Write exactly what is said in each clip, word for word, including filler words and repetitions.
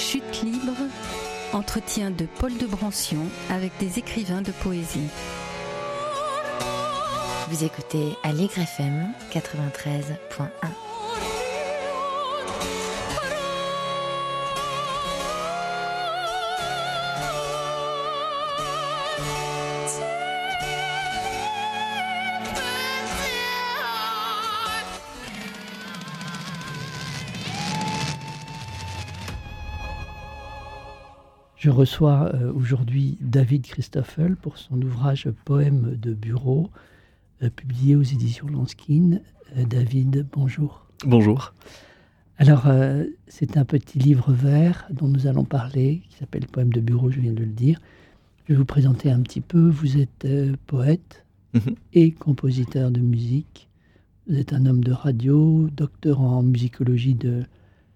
Chute libre, entretien de Paul de Brancion avec des écrivains de poésie. Vous écoutez Aligre F M quatre-vingt-treize point un. Je reçois euh, aujourd'hui David Christoffel pour son ouvrage Poèmes de bureau, euh, publié aux éditions Lanskin. Euh, David, bonjour. Bonjour. Alors, euh, c'est un petit livre vert dont nous allons parler, qui s'appelle Poèmes de bureau, je viens de le dire. Je vais vous présenter un petit peu. Vous êtes euh, poète mm-hmm. et compositeur de musique. Vous êtes un homme de radio, docteur en musicologie de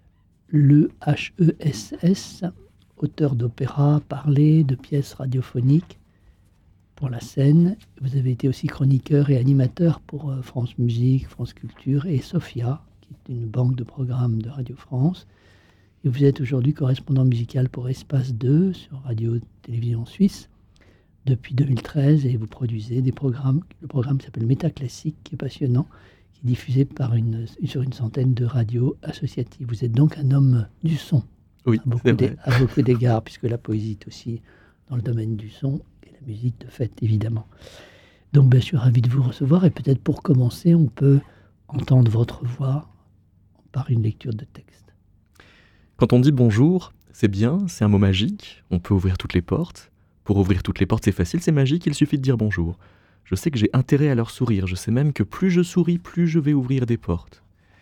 l'E H E S S, auteur d'opéras, parlés, de pièces radiophoniques pour la scène. Vous avez été aussi chroniqueur et animateur pour euh, France Musique, France Culture et Sophia, qui est une banque de programmes de Radio France. Et vous êtes aujourd'hui correspondant musical pour Espace deux sur Radio-Télévision Suisse depuis deux mille treize, et vous produisez des programmes. Le programme s'appelle Métaclassique, qui est passionnant, qui est diffusé par une, sur une centaine de radios associatives. Vous êtes donc un homme du son. Oui, à beaucoup, d'é- à beaucoup d'égards, puisque la poésie est aussi dans le domaine du son, et la musique de fait, évidemment. Donc, ben, je suis ravi de vous recevoir, et peut-être pour commencer, on peut entendre votre voix par une lecture de texte. Quand on dit bonjour, c'est bien, c'est un mot magique, on peut ouvrir toutes les portes. Pour ouvrir toutes les portes, c'est facile, c'est magique, il suffit de dire bonjour. Je sais que j'ai intérêt à leur sourire, je sais même que plus je souris, plus je vais ouvrir des portes.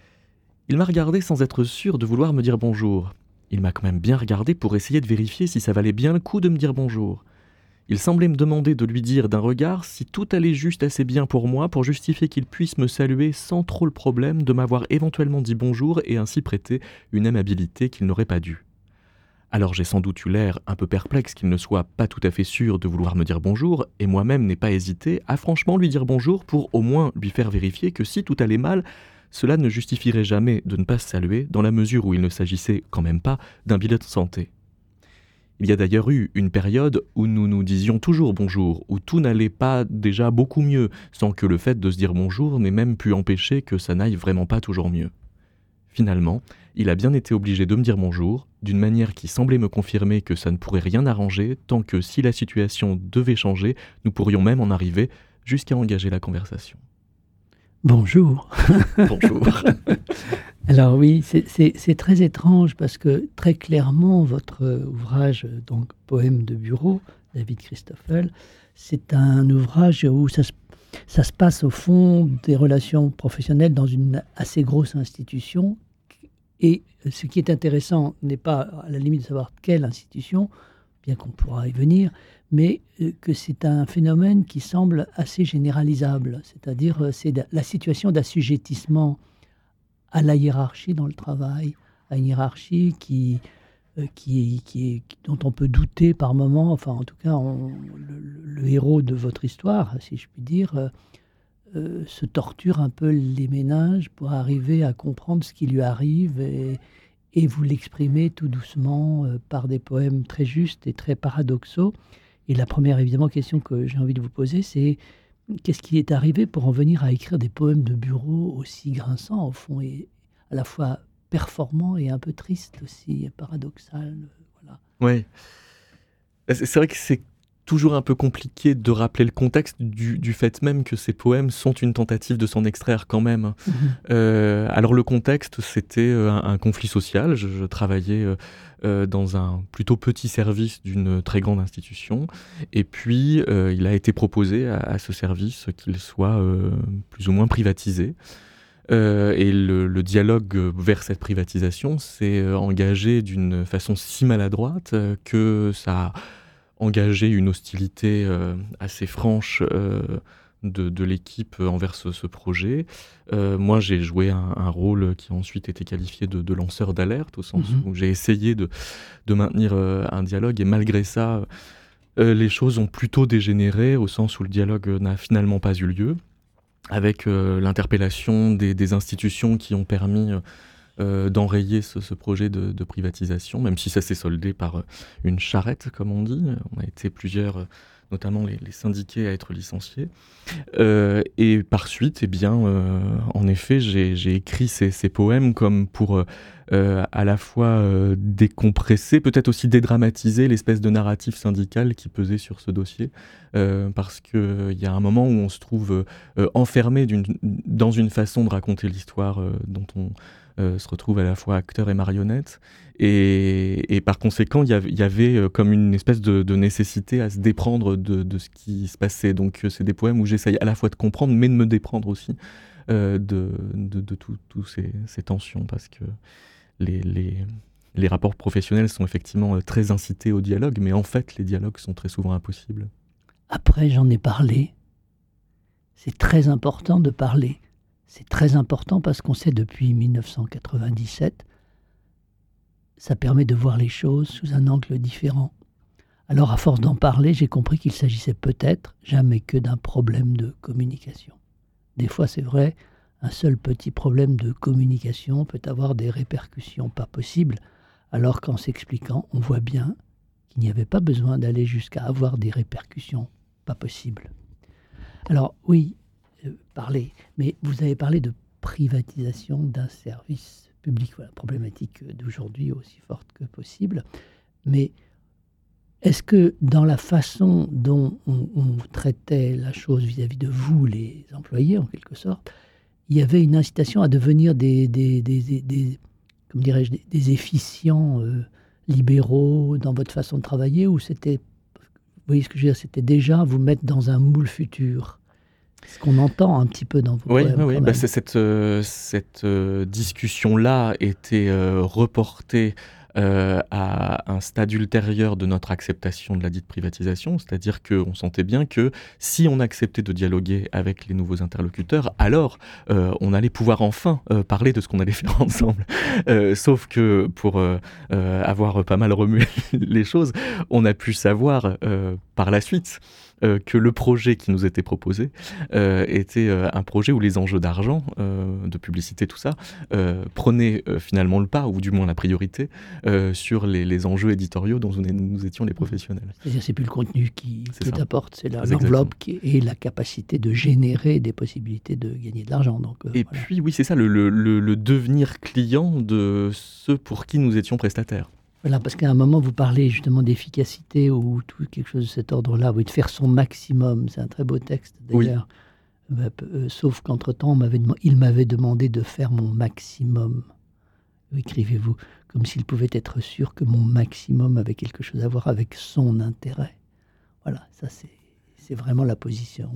Il m'a regardé sans être sûr de vouloir me dire bonjour. Il m'a quand même bien regardé pour essayer de vérifier si ça valait bien le coup de me dire bonjour. Il semblait me demander de lui dire d'un regard si tout allait juste assez bien pour moi pour justifier qu'il puisse me saluer sans trop le problème de m'avoir éventuellement dit bonjour et ainsi prêter une amabilité qu'il n'aurait pas dû. Alors j'ai sans doute eu l'air un peu perplexe qu'il ne soit pas tout à fait sûr de vouloir me dire bonjour, et moi-même n'ai pas hésité à franchement lui dire bonjour pour au moins lui faire vérifier que si tout allait mal, cela ne justifierait jamais de ne pas se saluer, dans la mesure où il ne s'agissait quand même pas d'un bilan de santé. Il y a d'ailleurs eu une période où nous nous disions toujours bonjour, où tout n'allait pas déjà beaucoup mieux, sans que le fait de se dire bonjour n'ait même pu empêcher que ça n'aille vraiment pas toujours mieux. Finalement, il a bien été obligé de me dire bonjour, d'une manière qui semblait me confirmer que ça ne pourrait rien arranger, tant que si la situation devait changer, nous pourrions même en arriver jusqu'à engager la conversation. Bonjour. Bonjour. Alors oui, c'est, c'est, c'est très étrange parce que très clairement, votre ouvrage, donc Poèmes de bureau, David Christoffel, c'est un ouvrage où ça se, ça se passe au fond des relations professionnelles dans une assez grosse institution. Et ce qui est intéressant n'est pas à la limite de savoir quelle institution, bien qu'on pourra y venir, mais que c'est un phénomène qui semble assez généralisable. C'est-à-dire, c'est la situation d'assujettissement à la hiérarchie dans le travail, à une hiérarchie qui, qui, qui est, dont on peut douter par moments. Enfin, en tout cas, on, le, le héros de votre histoire, si je puis dire, euh, se torture un peu les méninges pour arriver à comprendre ce qui lui arrive et, et vous l'exprimez tout doucement euh, par des poèmes très justes et très paradoxaux. Et la première, évidemment, question que j'ai envie de vous poser, c'est qu'est-ce qui est arrivé pour en venir à écrire des poèmes de bureau aussi grinçants, au fond, et à la fois performants et un peu tristes aussi, paradoxal, voilà. Oui. C'est vrai que c'est toujours un peu compliqué de rappeler le contexte du, du fait même que ces poèmes sont une tentative de s'en extraire quand même. Mmh. Euh, alors le contexte, c'était un, un conflit social. Je, je travaillais euh, euh, dans un plutôt petit service d'une très grande institution. Et puis, euh, il a été proposé à, à ce service qu'il soit euh, plus ou moins privatisé. Euh, et le, le dialogue vers cette privatisation s'est engagé d'une façon si maladroite euh, que ça a engagé une hostilité euh, assez franche euh, de, de l'équipe envers ce, ce projet. Euh, moi, j'ai joué un, un rôle qui a ensuite été qualifié de, de lanceur d'alerte, au sens mmh. où j'ai essayé de, de maintenir euh, un dialogue, et malgré ça, euh, les choses ont plutôt dégénéré, au sens où le dialogue n'a finalement pas eu lieu, avec euh, l'interpellation des, des institutions qui ont permis euh, euh, d'enrayer ce, ce projet de, de privatisation, même si ça s'est soldé par euh, une charrette, comme on dit. On a été plusieurs, euh, notamment les, les syndiqués, à être licenciés. Euh, et par suite, eh bien, euh, en effet, j'ai, j'ai écrit ces, ces poèmes comme pour euh, à la fois euh, décompresser, peut-être aussi dédramatiser l'espèce de narratif syndical qui pesait sur ce dossier, euh, parce qu'il euh, y a un moment où on se trouve euh, enfermé d'une, dans une façon de raconter l'histoire euh, dont on euh, se retrouve à la fois acteur et marionnette. Et, et par conséquent, il y avait, y avait euh, comme une espèce de, de nécessité à se déprendre de, de ce qui se passait. Donc euh, c'est des poèmes où j'essaye à la fois de comprendre, mais de me déprendre aussi euh, de, de, de toutes tout ces, ces tensions, parce que les, les, les rapports professionnels sont effectivement euh, très incités au dialogue, mais en fait, les dialogues sont très souvent impossibles. Après, j'en ai parlé. C'est très important de parler. C'est très important parce qu'on sait depuis dix-neuf cent quatre-vingt-dix-sept, ça permet de voir les choses sous un angle différent. Alors, à force d'en parler, j'ai compris qu'il s'agissait peut-être jamais que d'un problème de communication. Des fois, c'est vrai, un seul petit problème de communication peut avoir des répercussions pas possibles, alors qu'en s'expliquant, on voit bien qu'il n'y avait pas besoin d'aller jusqu'à avoir des répercussions pas possibles. Alors, oui, euh, parler, mais vous avez parlé de privatisation d'un service public. Voilà, problématique d'aujourd'hui aussi forte que possible. Mais est-ce que dans la façon dont on, on traitait la chose vis-à-vis de vous, les employés, en quelque sorte, il y avait une incitation à devenir des, des, des, des, des comme dirais-je, des, des efficients euh, libéraux dans votre façon de travailler, ou c'était, vous voyez ce que je veux dire, c'était déjà vous mettre dans un moule futur? Ce qu'on entend un petit peu dans vos oui, poèmes. Oui, oui. Bah, c'est cette, euh, cette euh, discussion-là était euh, reportée euh, à un stade ultérieur de notre acceptation de la dite privatisation, c'est-à-dire qu'on sentait bien que si on acceptait de dialoguer avec les nouveaux interlocuteurs, alors euh, on allait pouvoir enfin euh, parler de ce qu'on allait faire ensemble. Euh, sauf que pour euh, euh, avoir pas mal remué les choses, on a pu savoir euh, par la suite Euh, que le projet qui nous était proposé euh, était euh, un projet où les enjeux d'argent, euh, de publicité, tout ça, euh, prenaient euh, finalement le pas, ou du moins la priorité, euh, sur les, les enjeux éditoriaux dont nous, nous étions les professionnels. C'est-à-dire c'est plus le contenu qui, qui t'apporte, c'est la, c'est l'enveloppe qui, et la capacité de générer des possibilités de gagner de l'argent. Donc, euh, et voilà. puis oui, c'est ça, le, le, le, le devenir client de ceux pour qui nous étions prestataires. Voilà, parce qu'à un moment, vous parlez justement d'efficacité ou tout quelque chose de cet ordre-là, ou de faire son maximum. C'est un très beau texte, d'ailleurs. Oui. Euh, euh, sauf qu'entre-temps, on m'avait dem- il m'avait demandé de faire mon maximum. Écrivez-vous, comme s'il pouvait être sûr que mon maximum avait quelque chose à voir avec son intérêt. Voilà, ça c'est, c'est vraiment la position.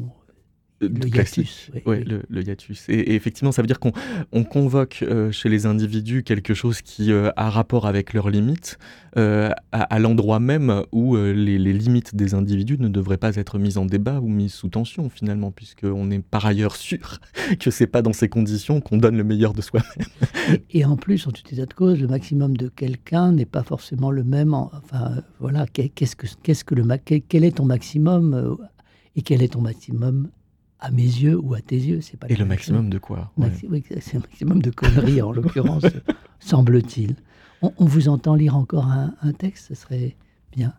Le hiatus. Oui, ouais, oui. Le, le hiatus. Et, et effectivement, ça veut dire qu'on on convoque euh, chez les individus quelque chose qui euh, a rapport avec leurs limites, euh, à, à l'endroit même où euh, les, les limites des individus ne devraient pas être mises en débat ou mises sous tension, finalement, puisqu'on est par ailleurs sûr que c'est pas dans ces conditions qu'on donne le meilleur de soi-même. Et, et en plus, en tout état de cause, le maximum de quelqu'un n'est pas forcément le même. En, enfin, euh, voilà, qu'est-ce que, qu'est-ce que le, quel, quel est ton maximum euh, et quel est ton maximum à mes yeux ou à tes yeux, c'est pas. Et le maximum chose. De quoi ouais. Maxi- Oui, c'est un maximum de conneries en l'occurrence, semble-t-il. On, on vous entend lire encore un, un texte, ce serait bien.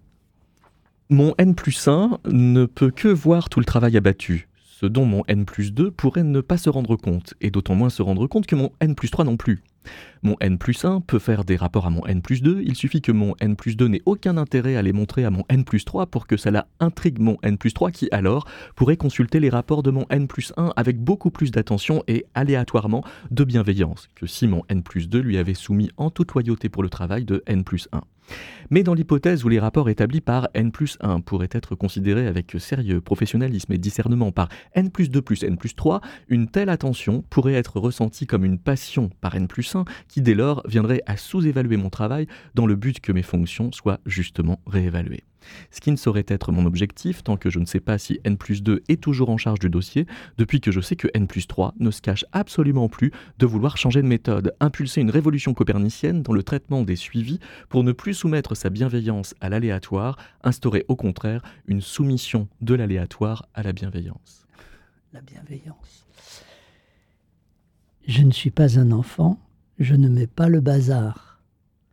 Mon N plus un ne peut que voir tout le travail abattu, ce dont mon N plus deux pourrait ne pas se rendre compte, et d'autant moins se rendre compte que mon N plus trois non plus. Mon N plus un peut faire des rapports à mon N plus deux, il suffit que mon N plus deux n'ait aucun intérêt à les montrer à mon N plus trois pour que cela intrigue mon N plus trois qui, alors, pourrait consulter les rapports de mon N plus un avec beaucoup plus d'attention et aléatoirement de bienveillance que si mon N plus deux lui avait soumis en toute loyauté pour le travail de N plus un. Mais dans l'hypothèse où les rapports établis par N plus un pourraient être considérés avec sérieux, professionnalisme et discernement par N plus deux plus N plus trois, une telle attention pourrait être ressentie comme une passion par N plus un qui dès lors viendrait à sous-évaluer mon travail dans le but que mes fonctions soient justement réévaluées. Ce qui ne saurait être mon objectif tant que je ne sais pas si N plus deux est toujours en charge du dossier, depuis que je sais que N plus trois ne se cache absolument plus de vouloir changer de méthode, impulser une révolution copernicienne dans le traitement des suivis pour ne plus soumettre sa bienveillance à l'aléatoire, instaurer au contraire une soumission de l'aléatoire à la bienveillance. La bienveillance. Je ne suis pas un enfant, je ne mets pas le bazar.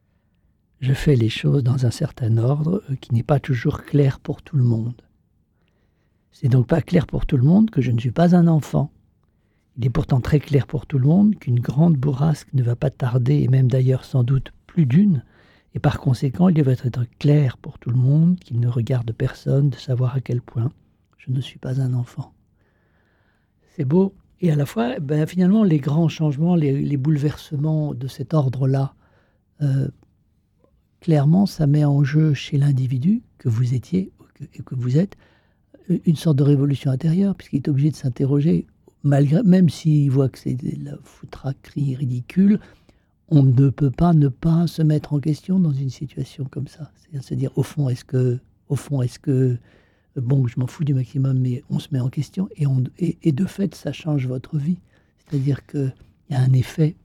Je fais les choses dans un certain ordre euh, qui n'est pas toujours clair pour tout le monde. C'est donc pas clair pour tout le monde que je ne suis pas un enfant. Il est pourtant très clair pour tout le monde qu'une grande bourrasque ne va pas tarder, et même d'ailleurs sans doute plus d'une, et par conséquent il devrait être clair pour tout le monde qu'il ne regarde personne de savoir à quel point je ne suis pas un enfant. C'est beau, et à la fois, ben, finalement, les grands changements, les, les bouleversements de cet ordre-là, euh, clairement, ça met en jeu chez l'individu que vous étiez, que, et que vous êtes, une sorte de révolution intérieure, puisqu'il est obligé de s'interroger. Malgré, même s'il voit que c'est de la foutraquerie ridicule, on ne peut pas ne pas se mettre en question dans une situation comme ça. C'est-à-dire se dire, au fond, est-ce que, au fond, est-ce que, bon, je m'en fous du maximum, mais on se met en question, et, on, et, et de fait, ça change votre vie. C'est-à-dire qu'il y a un effet,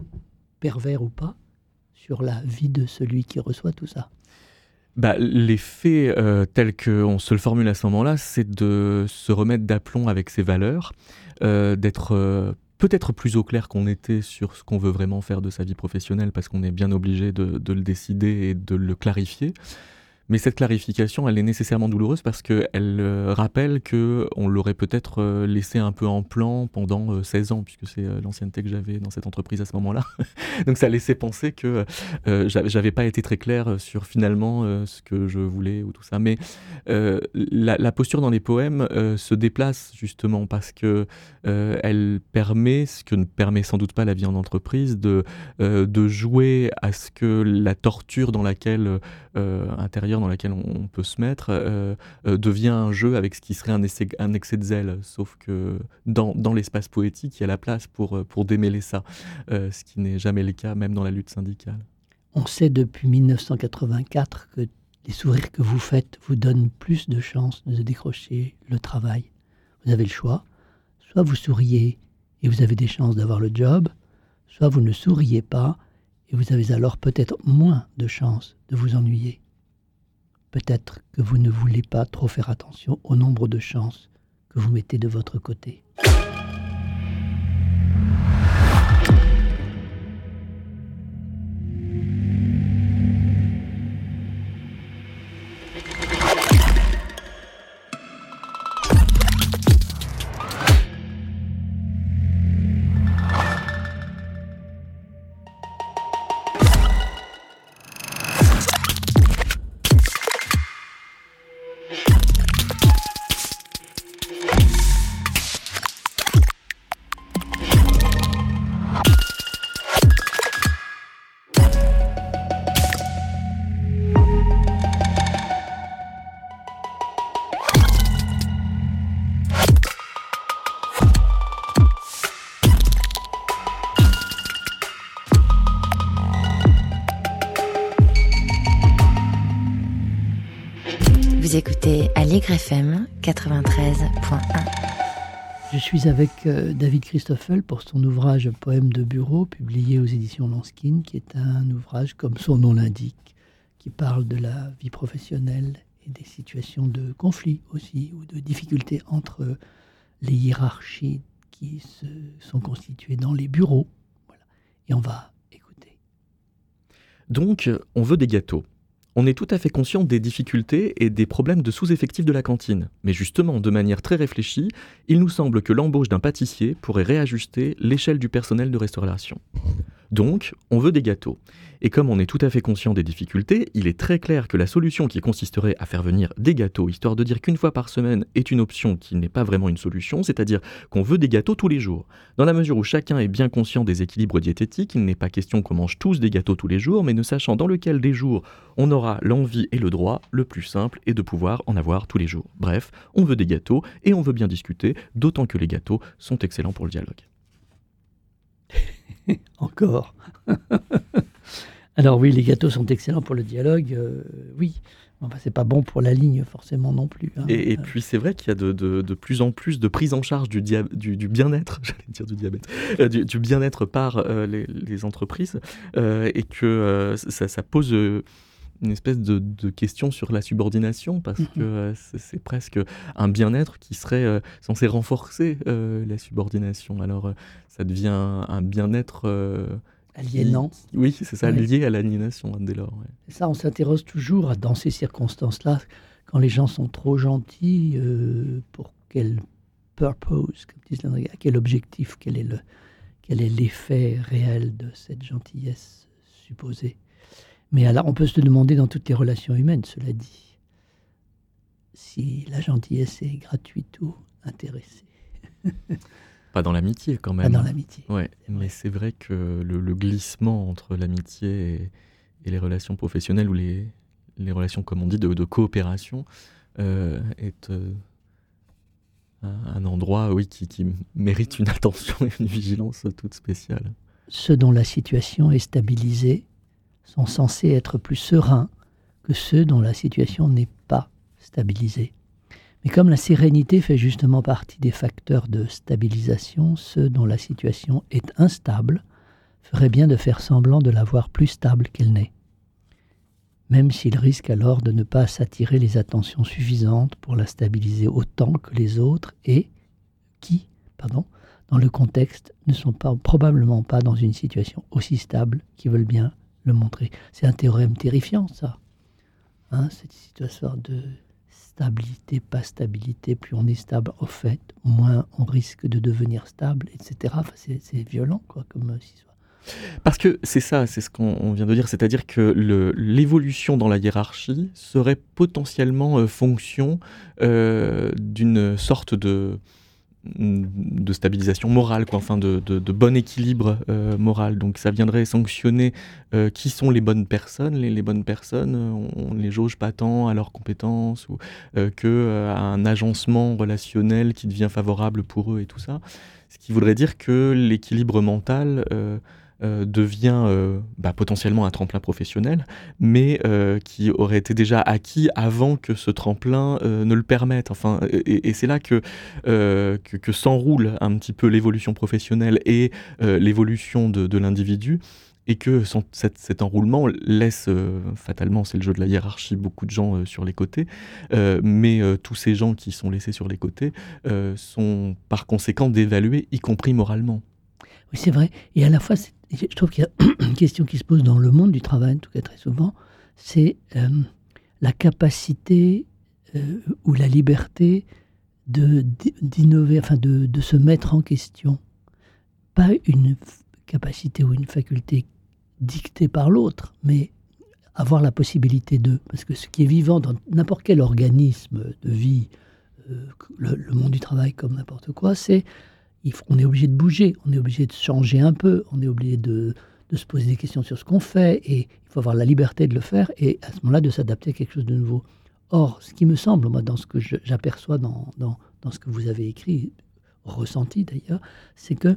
pervers ou pas, sur la vie de celui qui reçoit tout ça. Bah, l'effet euh, tel qu'on se le formule à ce moment-là, c'est de se remettre d'aplomb avec ses valeurs, euh, d'être euh, peut-être plus au clair qu'on était sur ce qu'on veut vraiment faire de sa vie professionnelle, parce qu'on est bien obligé de, de le décider et de le clarifier. Mais cette clarification, elle est nécessairement douloureuse parce qu'elle euh, rappelle qu'on l'aurait peut-être euh, laissé un peu en plan pendant euh, seize ans, puisque c'est euh, l'ancienneté que j'avais dans cette entreprise à ce moment-là. Donc ça laissait penser que euh, j'avais pas été très clair sur finalement euh, ce que je voulais ou tout ça. Mais euh, la, la posture dans les poèmes euh, se déplace justement parce que euh, elle permet, ce que ne permet sans doute pas la vie en entreprise, de, euh, de jouer à ce que la torture dans laquelle euh, intérieure dans laquelle on peut se mettre euh, euh, devient un jeu avec ce qui serait un, essai, un excès de zèle, sauf que dans, dans l'espace poétique, il y a la place pour, pour démêler ça, euh, ce qui n'est jamais le cas, même dans la lutte syndicale. On sait depuis mille neuf cent quatre-vingt-quatre que les sourires que vous faites vous donnent plus de chances de décrocher le travail. Vous avez le choix, soit vous souriez et vous avez des chances d'avoir le job, soit vous ne souriez pas et vous avez alors peut-être moins de chances de vous ennuyer. Peut-être que vous ne voulez pas trop faire attention au nombre de chances que vous mettez de votre côté. Vous écoutez Allegre F M quatre-vingt-treize point un. Je suis avec euh, David Christoffel pour son ouvrage Poèmes de bureau, publié aux éditions Lanskin, qui est un ouvrage, comme son nom l'indique, qui parle de la vie professionnelle et des situations de conflit aussi, ou de difficultés entre les hiérarchies qui se sont constituées dans les bureaux. Voilà. Et on va écouter. Donc, on veut des gâteaux. On est tout à fait conscient des difficultés et des problèmes de sous-effectif de la cantine. Mais justement, de manière très réfléchie, il nous semble que l'embauche d'un pâtissier pourrait réajuster l'échelle du personnel de restauration. Donc, on veut des gâteaux. Et comme on est tout à fait conscient des difficultés, il est très clair que la solution qui consisterait à faire venir des gâteaux, histoire de dire qu'une fois par semaine, est une option qui n'est pas vraiment une solution, c'est-à-dire qu'on veut des gâteaux tous les jours. Dans la mesure où chacun est bien conscient des équilibres diététiques, il n'est pas question qu'on mange tous des gâteaux tous les jours, mais ne sachant dans lequel des jours on aura l'envie et le droit, le plus simple est de pouvoir en avoir tous les jours. Bref, on veut des gâteaux et on veut bien discuter, d'autant que les gâteaux sont excellents pour le dialogue. Encore. Alors oui, les gâteaux sont excellents pour le dialogue, euh, oui. Enfin, c'est pas bon pour la ligne forcément non plus. Hein. Et, et puis c'est vrai qu'il y a de, de, de plus en plus de prise en charge du, dia- du, du bien-être, j'allais dire du diabète, euh, du, du bien-être par euh, les, les entreprises, euh, et que euh, ça, ça pose euh, une espèce de, de question sur la subordination, parce mm-hmm. que euh, c'est, c'est presque un bien-être qui serait euh, censé renforcer euh, la subordination. Alors euh, ça devient un bien-être... Euh, aliénant. Il, oui, c'est ça, Ouais. lié à l'aliénation dès lors. Ouais. Et ça, on s'interroge toujours dans ces circonstances-là, quand les gens sont trop gentils, euh, pour quel purpose, comme disent les Anglais, à quel objectif, quel est, le, quel est l'effet réel de cette gentillesse supposée. Mais alors, on peut se demander dans toutes les relations humaines, cela dit, si la gentillesse est gratuite ou intéressée. Pas dans l'amitié quand même. Pas dans l'amitié. Ouais, mais c'est vrai que le, le glissement entre l'amitié et, et les relations professionnelles ou les, les relations, comme on dit, de, de coopération euh, est euh, un, un endroit, oui, qui, qui mérite une attention et une vigilance toute spéciale. Ceux dont la situation est stabilisée sont censés être plus sereins que ceux dont la situation n'est pas stabilisée. Mais comme la sérénité fait justement partie des facteurs de stabilisation, ceux dont la situation est instable feraient bien de faire semblant de la voir plus stable qu'elle n'est, même s'ils risquent alors de ne pas s'attirer les attentions suffisantes pour la stabiliser autant que les autres et qui, pardon, dans le contexte, ne sont pas, probablement pas dans une situation aussi stable qu'ils veulent bien le montrer. C'est un théorème terrifiant, ça. Hein, cette situation de stabilité, pas stabilité, plus on est stable, au fait, moins on risque de devenir stable, et cetera. Enfin, c'est, c'est violent, quoi, comme euh, histoire. Parce que c'est ça, c'est ce qu'on on vient de dire, c'est-à-dire que le, l'évolution dans la hiérarchie serait potentiellement euh, fonction euh, d'une sorte de, de stabilisation morale, quoi, enfin de, de, de bon équilibre euh, moral. Donc ça viendrait sanctionner euh, qui sont les bonnes personnes. Les, les bonnes personnes, on ne les jauge pas tant à leurs compétences ou euh, qu'à euh, un agencement relationnel qui devient favorable pour eux et tout ça. Ce qui voudrait dire que l'équilibre mental euh, euh, devient euh, bah, potentiellement un tremplin professionnel, mais euh, qui aurait été déjà acquis avant que ce tremplin euh, ne le permette. Enfin, et, et c'est là que, euh, que, que s'enroule un petit peu l'évolution professionnelle et euh, l'évolution de, de l'individu, et que son, cet, cet enroulement laisse euh, fatalement, c'est le jeu de la hiérarchie, beaucoup de gens euh, sur les côtés, euh, mais euh, tous ces gens qui sont laissés sur les côtés euh, sont par conséquent dévalués, y compris moralement. Oui, c'est vrai. Et à la fois, c'est, je trouve qu'il y a une question qui se pose dans le monde du travail, en tout cas très souvent, c'est euh, la capacité euh, ou la liberté de, d'innover, enfin de, de se mettre en question. Pas une capacité ou une faculté dictée par l'autre, mais avoir la possibilité de... Parce que ce qui est vivant dans n'importe quel organisme de vie, euh, le, le monde du travail comme n'importe quoi, c'est il faut, on est obligé de bouger, on est obligé de changer un peu, on est obligé de, de se poser des questions sur ce qu'on fait, et il faut avoir la liberté de le faire, et à ce moment-là, de s'adapter à quelque chose de nouveau. Or, ce qui me semble, moi, dans ce que je, j'aperçois dans, dans, dans ce que vous avez écrit, ressenti d'ailleurs, c'est que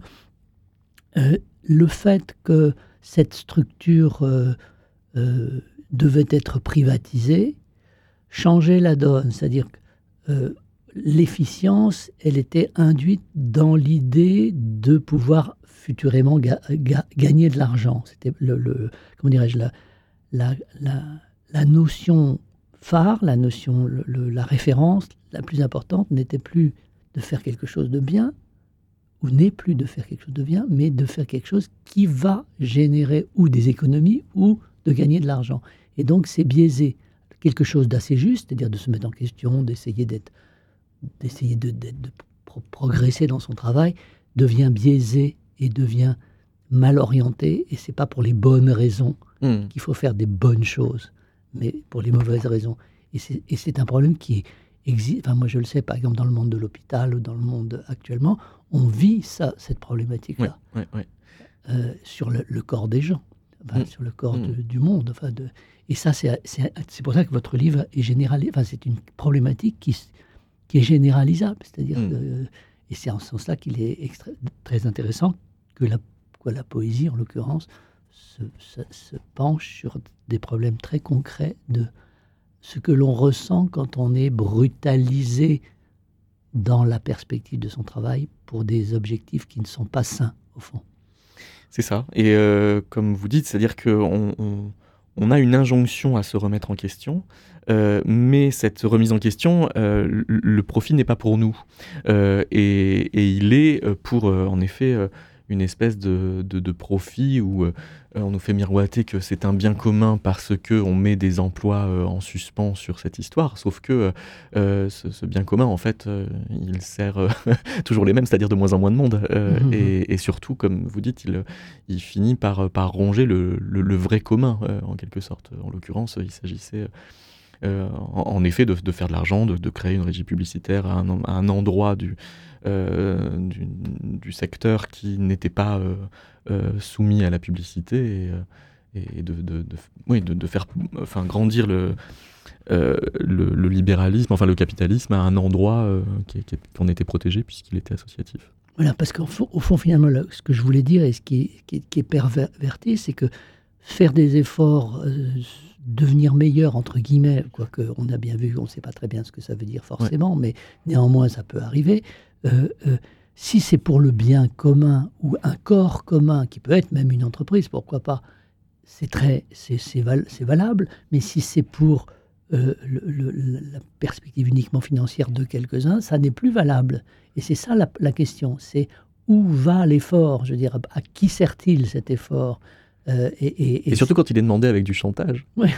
euh, le fait que cette structure euh, euh, devait être privatisée changeait la donne. C'est-à-dire que euh, l'efficience, elle était induite dans l'idée de pouvoir futurément ga- ga- gagner de l'argent. C'était le, le comment dirais-je, la, la, la, la notion phare, la notion, le, le, la référence la plus importante n'était plus de faire quelque chose de bien, ou n'est plus de faire quelque chose de bien, mais de faire quelque chose qui va générer ou des économies ou de gagner de l'argent. Et donc c'est biaisé. Quelque chose d'assez juste, c'est-à-dire de se mettre en question, d'essayer d'être, d'essayer de, d'être, de pro- progresser dans son travail, devient biaisé et devient mal orienté, et c'est pas pour les bonnes raisons mmh. qu'il faut faire des bonnes choses, mais pour les mauvaises raisons. Et c'est, et c'est un problème qui existe. Enfin, moi je le sais, par exemple dans le monde de l'hôpital ou dans le monde actuellement, on vit ça, cette problématique-là, ouais, ouais, ouais. Euh, sur le, le corps des gens, enfin, mmh. sur le corps mmh. de, du monde. Enfin, de, et ça, c'est, c'est, c'est pour ça que votre livre est généralisé. Enfin, c'est une problématique qui, qui est généralisable. C'est-à-dire, mmh. que, et c'est en ce sens-là qu'il est extra, très intéressant que la, que la poésie, en l'occurrence, se, se, se penche sur des problèmes très concrets de ce que l'on ressent quand on est brutalisé dans la perspective de son travail pour des objectifs qui ne sont pas sains, au fond. C'est ça. Et euh, comme vous dites, c'est-à-dire qu'on on, on a une injonction à se remettre en question, euh, mais cette remise en question, euh, le, le profit n'est pas pour nous. Euh, et, et il est pour, euh, en effet, euh, une espèce de, de, de profit où euh, on nous fait miroiter que c'est un bien commun parce qu'on met des emplois euh, en suspens sur cette histoire, sauf que euh, ce, ce bien commun, en fait, euh, il sert euh, toujours les mêmes, c'est-à-dire de moins en moins de monde. Euh, mmh. et, et surtout, comme vous dites, il, il finit par, par ronger le, le, le vrai commun, euh, en quelque sorte. En l'occurrence, il s'agissait... Euh, en, en effet, de, de faire de l'argent, de, de créer une régie publicitaire à un, à un endroit du, euh, du, du secteur qui n'était pas euh, euh, soumis à la publicité et, et de, de, de, oui, de, de faire enfin, grandir le, euh, le, le libéralisme, enfin le capitalisme à un endroit euh, qui, qui, qui en était protégé puisqu'il était associatif. Voilà, parce qu'au fond, au fond finalement, là, ce que je voulais dire et ce qui est, qui est, qui est perverti, c'est que faire des efforts... Euh, devenir meilleur, entre guillemets, quoique on a bien vu, on ne sait pas très bien ce que ça veut dire forcément, ouais. mais néanmoins ça peut arriver. Euh, euh, si c'est pour le bien commun ou un corps commun, qui peut être même une entreprise, pourquoi pas, c'est, très, c'est, c'est, val, c'est valable, mais si c'est pour euh, le, le, la perspective uniquement financière de quelques-uns, ça n'est plus valable. Et c'est ça la, la question, c'est où va l'effort, je veux dire, à qui sert-il cet effort ? Euh, et, et, et, et surtout quand il est demandé avec du chantage. Ouais,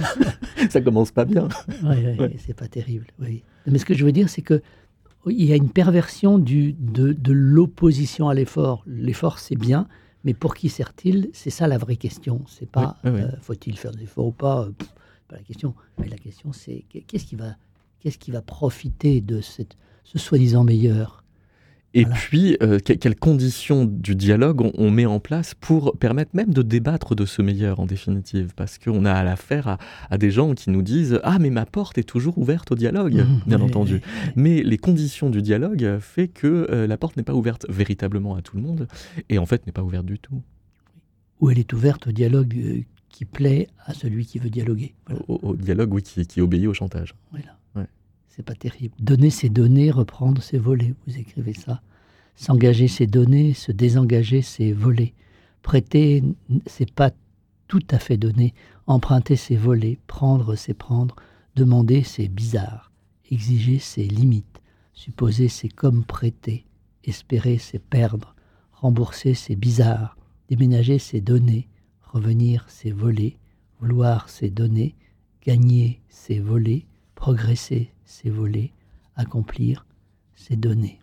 ça commence pas bien. Oui, ouais, ouais. C'est pas terrible. Oui. Mais ce que je veux dire, c'est qu'il y a une perversion du, de, de l'opposition à l'effort. L'effort, c'est bien, mais pour qui sert-il ? C'est ça la vraie question. C'est pas oui, oui, oui. Euh, faut-il faire des efforts ou pas euh, pff, pas la question. Mais la question, c'est qu'est-ce qui va, qu'est-ce qui va profiter de cette, ce soi-disant meilleur ? Et voilà. puis, euh, que, quelles conditions du dialogue on, on met en place pour permettre même de débattre de ce meilleur, en définitive ? Parce qu'on a l'affaire à, à des gens qui nous disent « Ah, mais ma porte est toujours ouverte au dialogue, mmh, bien oui, entendu. Oui, oui. » Mais les conditions du dialogue fait que euh, la porte n'est pas ouverte véritablement à tout le monde, et en fait n'est pas ouverte du tout. Ou elle est ouverte au dialogue euh, qui plaît à celui qui veut dialoguer. Voilà. Au, au dialogue, oui, qui, qui obéit au chantage. Voilà. Ouais. C'est pas terrible. Donner ses données, reprendre ses volets. Vous écrivez ça. S'engager, c'est donner. Se désengager, c'est voler. Prêter, c'est pas tout à fait donner. Emprunter, c'est voler. Prendre, c'est prendre. Demander, c'est bizarre. Exiger, c'est limite. Supposer, c'est comme prêter. Espérer, c'est perdre. Rembourser, c'est bizarre. Déménager, c'est donner. Revenir, c'est voler. Vouloir, c'est donner. Gagner, c'est voler. Progresser, c'est voler. Accomplir, c'est donner.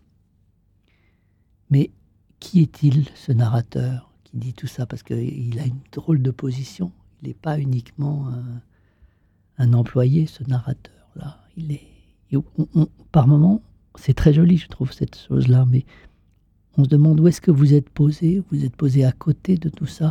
Mais qui est-il, ce narrateur, qui dit tout ça ? Parce qu'il a une drôle de position. Il n'est pas uniquement un, un employé, ce narrateur-là. Il est, on, on, par moments, c'est très joli, je trouve, cette chose-là, mais on se demande où est-ce que vous êtes posé ? Vous êtes posé à côté de tout ça ?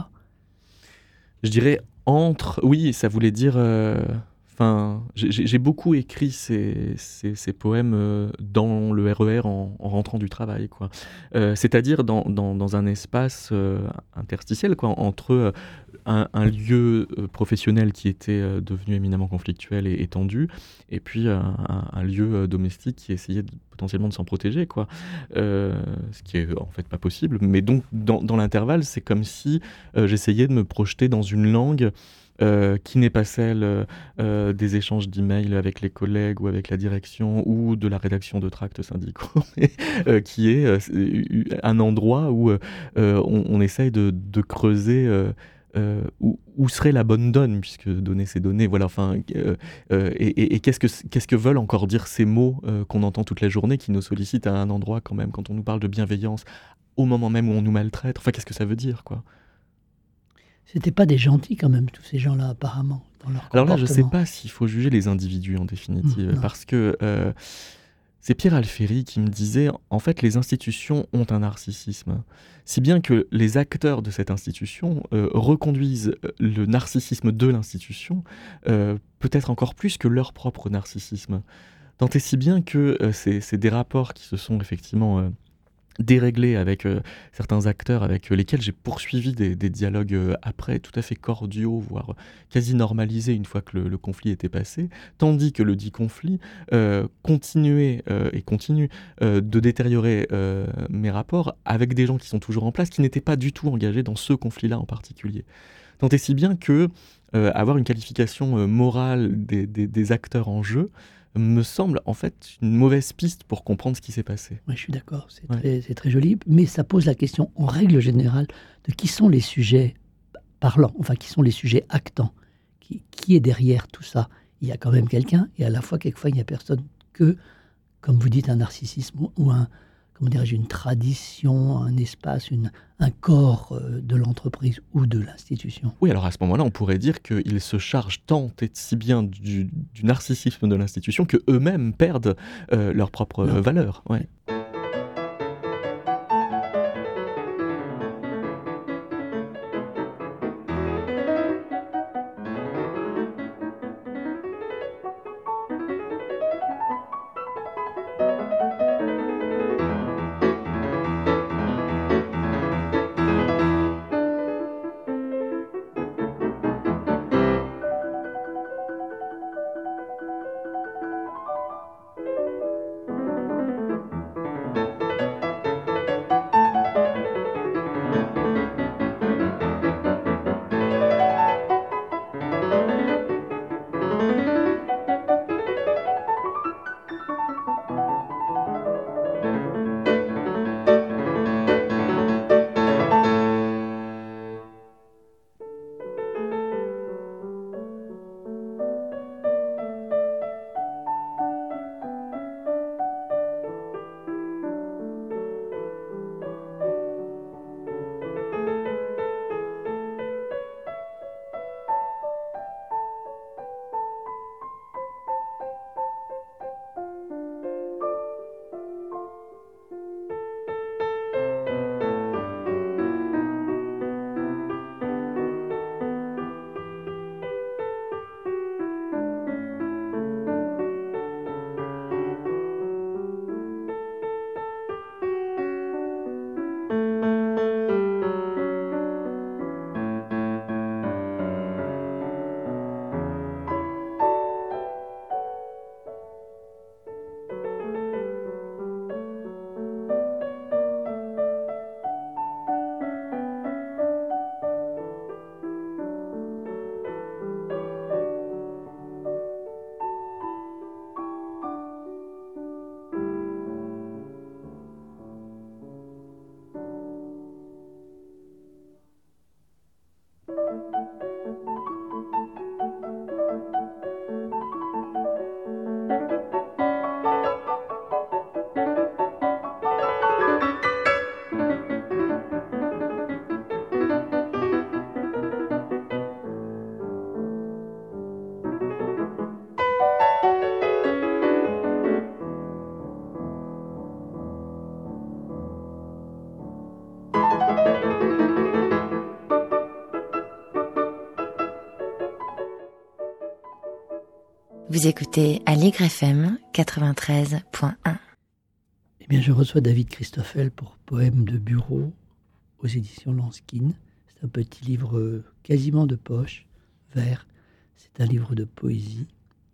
Je dirais entre... Oui, ça voulait dire... Euh... Enfin, j'ai, j'ai beaucoup écrit ces, ces, ces poèmes euh, dans le R E R en, en rentrant du travail, quoi. Euh, c'est-à-dire dans, dans, dans un espace euh, interstitiel, quoi, entre euh, un, un lieu euh, professionnel qui était euh, devenu éminemment conflictuel et, et tendu, et puis euh, un, un lieu euh, domestique qui essayait de, potentiellement de s'en protéger, quoi. Euh, ce qui est en fait pas possible. Mais donc, dans, dans l'intervalle, c'est comme si euh, j'essayais de me projeter dans une langue Euh, qui n'est pas celle euh, des échanges d'emails avec les collègues ou avec la direction ou de la rédaction de tracts syndicaux, mais euh, qui est euh, un endroit où euh, on, on essaye de, de creuser euh, euh, où, où serait la bonne donne, puisque donner c'est donner, voilà, enfin, euh, euh, et, et, et qu'est-ce que, qu'est-ce que veulent encore dire ces mots euh, qu'on entend toute la journée, qui nous sollicitent à un endroit quand même, quand on nous parle de bienveillance, au moment même où on nous maltraite, enfin, qu'est-ce que ça veut dire, quoi ? C'était pas des gentils quand même, tous ces gens-là, apparemment, dans leur Alors là, je sais pas s'il faut juger les individus, en définitive, mmh, parce que euh, c'est Pierre Alféry qui me disait, en fait, les institutions ont un narcissisme, si bien que les acteurs de cette institution euh, reconduisent le narcissisme de l'institution, euh, peut-être encore plus que leur propre narcissisme. Tant et si bien que euh, c'est, c'est des rapports qui se sont effectivement... Euh, déréglé avec euh, certains acteurs avec euh, lesquels j'ai poursuivi des, des dialogues euh, après, tout à fait cordiaux, voire quasi normalisés une fois que le, le conflit était passé, tandis que le dit conflit euh, continuait euh, et continue euh, de détériorer euh, mes rapports avec des gens qui sont toujours en place, qui n'étaient pas du tout engagés dans ce conflit-là en particulier. Tant et si bien que euh, avoir une qualification euh, morale des, des, des acteurs en jeu, me semble en fait une mauvaise piste pour comprendre ce qui s'est passé. Oui, je suis d'accord, c'est, Ouais. très, c'est très joli, mais ça pose la question, en règle générale, de qui sont les sujets parlants, enfin, qui sont les sujets actants, qui, qui est derrière tout ça. Il y a quand même quelqu'un, et à la fois, quelquefois, il n'y a personne que, comme vous dites, un narcissisme ou un, comment dirais-je, une tradition, un espace, une, un corps euh, de l'entreprise ou de l'institution. Oui, alors à ce moment-là, on pourrait dire qu'ils se chargent tant et si bien du, du narcissisme de l'institution qu'eux-mêmes perdent euh, leur propre Non. euh, valeur. Ouais. Vous écoutez Allegre F M quatre-vingt-treize point un. Eh bien, je reçois David Christoffel pour Poèmes de bureau aux éditions Lanskin. C'est un petit livre euh, quasiment de poche, vert. C'est un livre de poésie,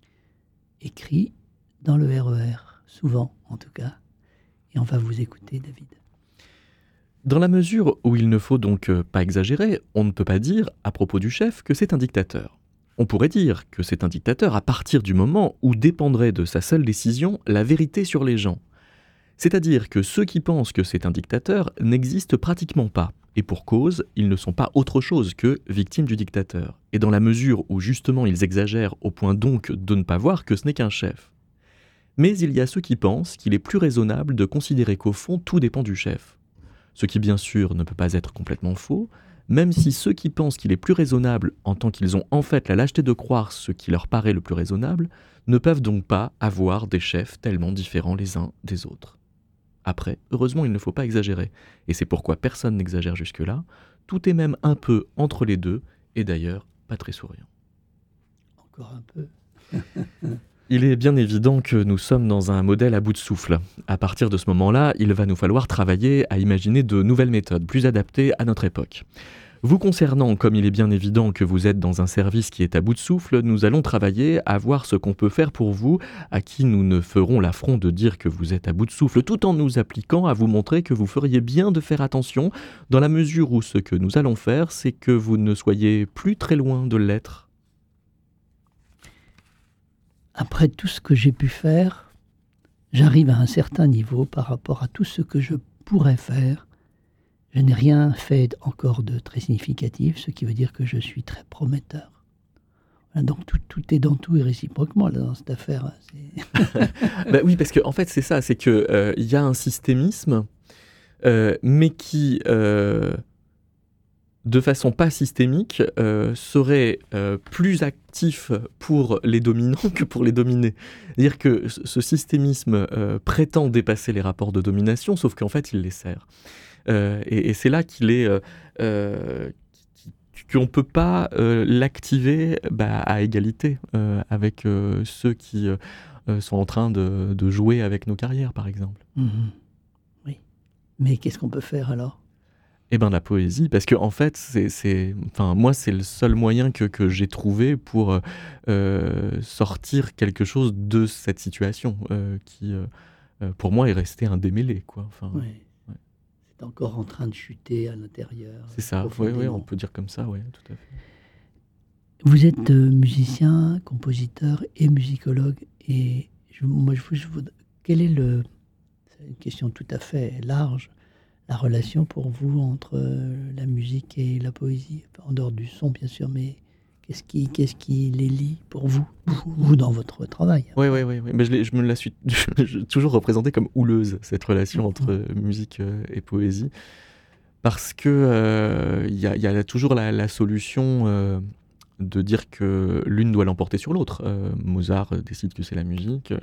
écrit dans le R E R, souvent en tout cas. Et on va vous écouter, David. Dans la mesure où il ne faut donc euh, pas exagérer, on ne peut pas dire, à propos du chef, que c'est un dictateur. On pourrait dire que c'est un dictateur à partir du moment où dépendrait de sa seule décision la vérité sur les gens. C'est-à-dire que ceux qui pensent que c'est un dictateur n'existent pratiquement pas, et pour cause, ils ne sont pas autre chose que victimes du dictateur. Et dans la mesure où justement ils exagèrent au point donc de ne pas voir que ce n'est qu'un chef. Mais il y a ceux qui pensent qu'il est plus raisonnable de considérer qu'au fond tout dépend du chef. Ce qui bien sûr ne peut pas être complètement faux, même si ceux qui pensent qu'il est plus raisonnable en tant qu'ils ont en fait la lâcheté de croire ce qui leur paraît le plus raisonnable, ne peuvent donc pas avoir des chefs tellement différents les uns des autres. Après, heureusement, il ne faut pas exagérer, et c'est pourquoi personne n'exagère jusque-là, tout est même un peu entre les deux, et d'ailleurs pas très souriant. Encore un peu. Il est bien évident que nous sommes dans un modèle à bout de souffle. À partir de ce moment-là, il va nous falloir travailler à imaginer de nouvelles méthodes, plus adaptées à notre époque. Vous concernant, comme il est bien évident que vous êtes dans un service qui est à bout de souffle, nous allons travailler à voir ce qu'on peut faire pour vous, à qui nous ne ferons l'affront de dire que vous êtes à bout de souffle, tout en nous appliquant à vous montrer que vous feriez bien de faire attention, dans la mesure où ce que nous allons faire, c'est que vous ne soyez plus très loin de l'être. après tout ce que j'ai pu faire, j'arrive à un certain niveau par rapport à tout ce que je pourrais faire. Je n'ai rien fait encore de très significatif, ce qui veut dire que je suis très prometteur. Voilà, donc tout, tout est dans tout et réciproquement là, dans cette affaire. Bah oui, parce qu'en en fait, c'est ça, c'est qu'il euh, y a un systémisme, euh, mais qui, euh, de façon pas systémique, euh, serait euh, plus actif pour les dominants que pour les dominés. C'est-à-dire que ce systémisme euh, prétend dépasser les rapports de domination, sauf qu'en fait, il les sert. Euh, et, et c'est là qu'il est... Euh, euh, qu'on ne peut pas euh, l'activer bah, à égalité euh, avec euh, ceux qui euh, sont en train de, de jouer avec nos carrières, par exemple. Mmh. Oui. Mais qu'est-ce qu'on peut faire alors ? Eh bien, la poésie, parce que en fait, c'est, c'est, enfin, moi, c'est le seul moyen que, que j'ai trouvé pour euh, sortir quelque chose de cette situation euh, qui, euh, pour moi, est restée indémêlée, quoi. Enfin, oui. Encore en train de chuter à l'intérieur. C'est ça, oui, oui, on peut dire comme ça, oui, tout à fait. Vous êtes euh, musicien, compositeur et musicologue. Et je, moi, je, je vous, quelle est le... C'est une question tout à fait large. La relation pour vous entre euh, la musique et la poésie, en dehors du son, bien sûr, mais qu'est-ce qui, qu'est-ce qui les lie pour vous, vous dans votre travail? Oui, oui, oui. Mais je, je me la suis toujours représentée comme houleuse, cette relation entre mmh. musique et poésie. Parce qu'il euh, y, y a toujours la, la solution euh, de dire que l'une doit l'emporter sur l'autre. Euh, Mozart décide que c'est la musique,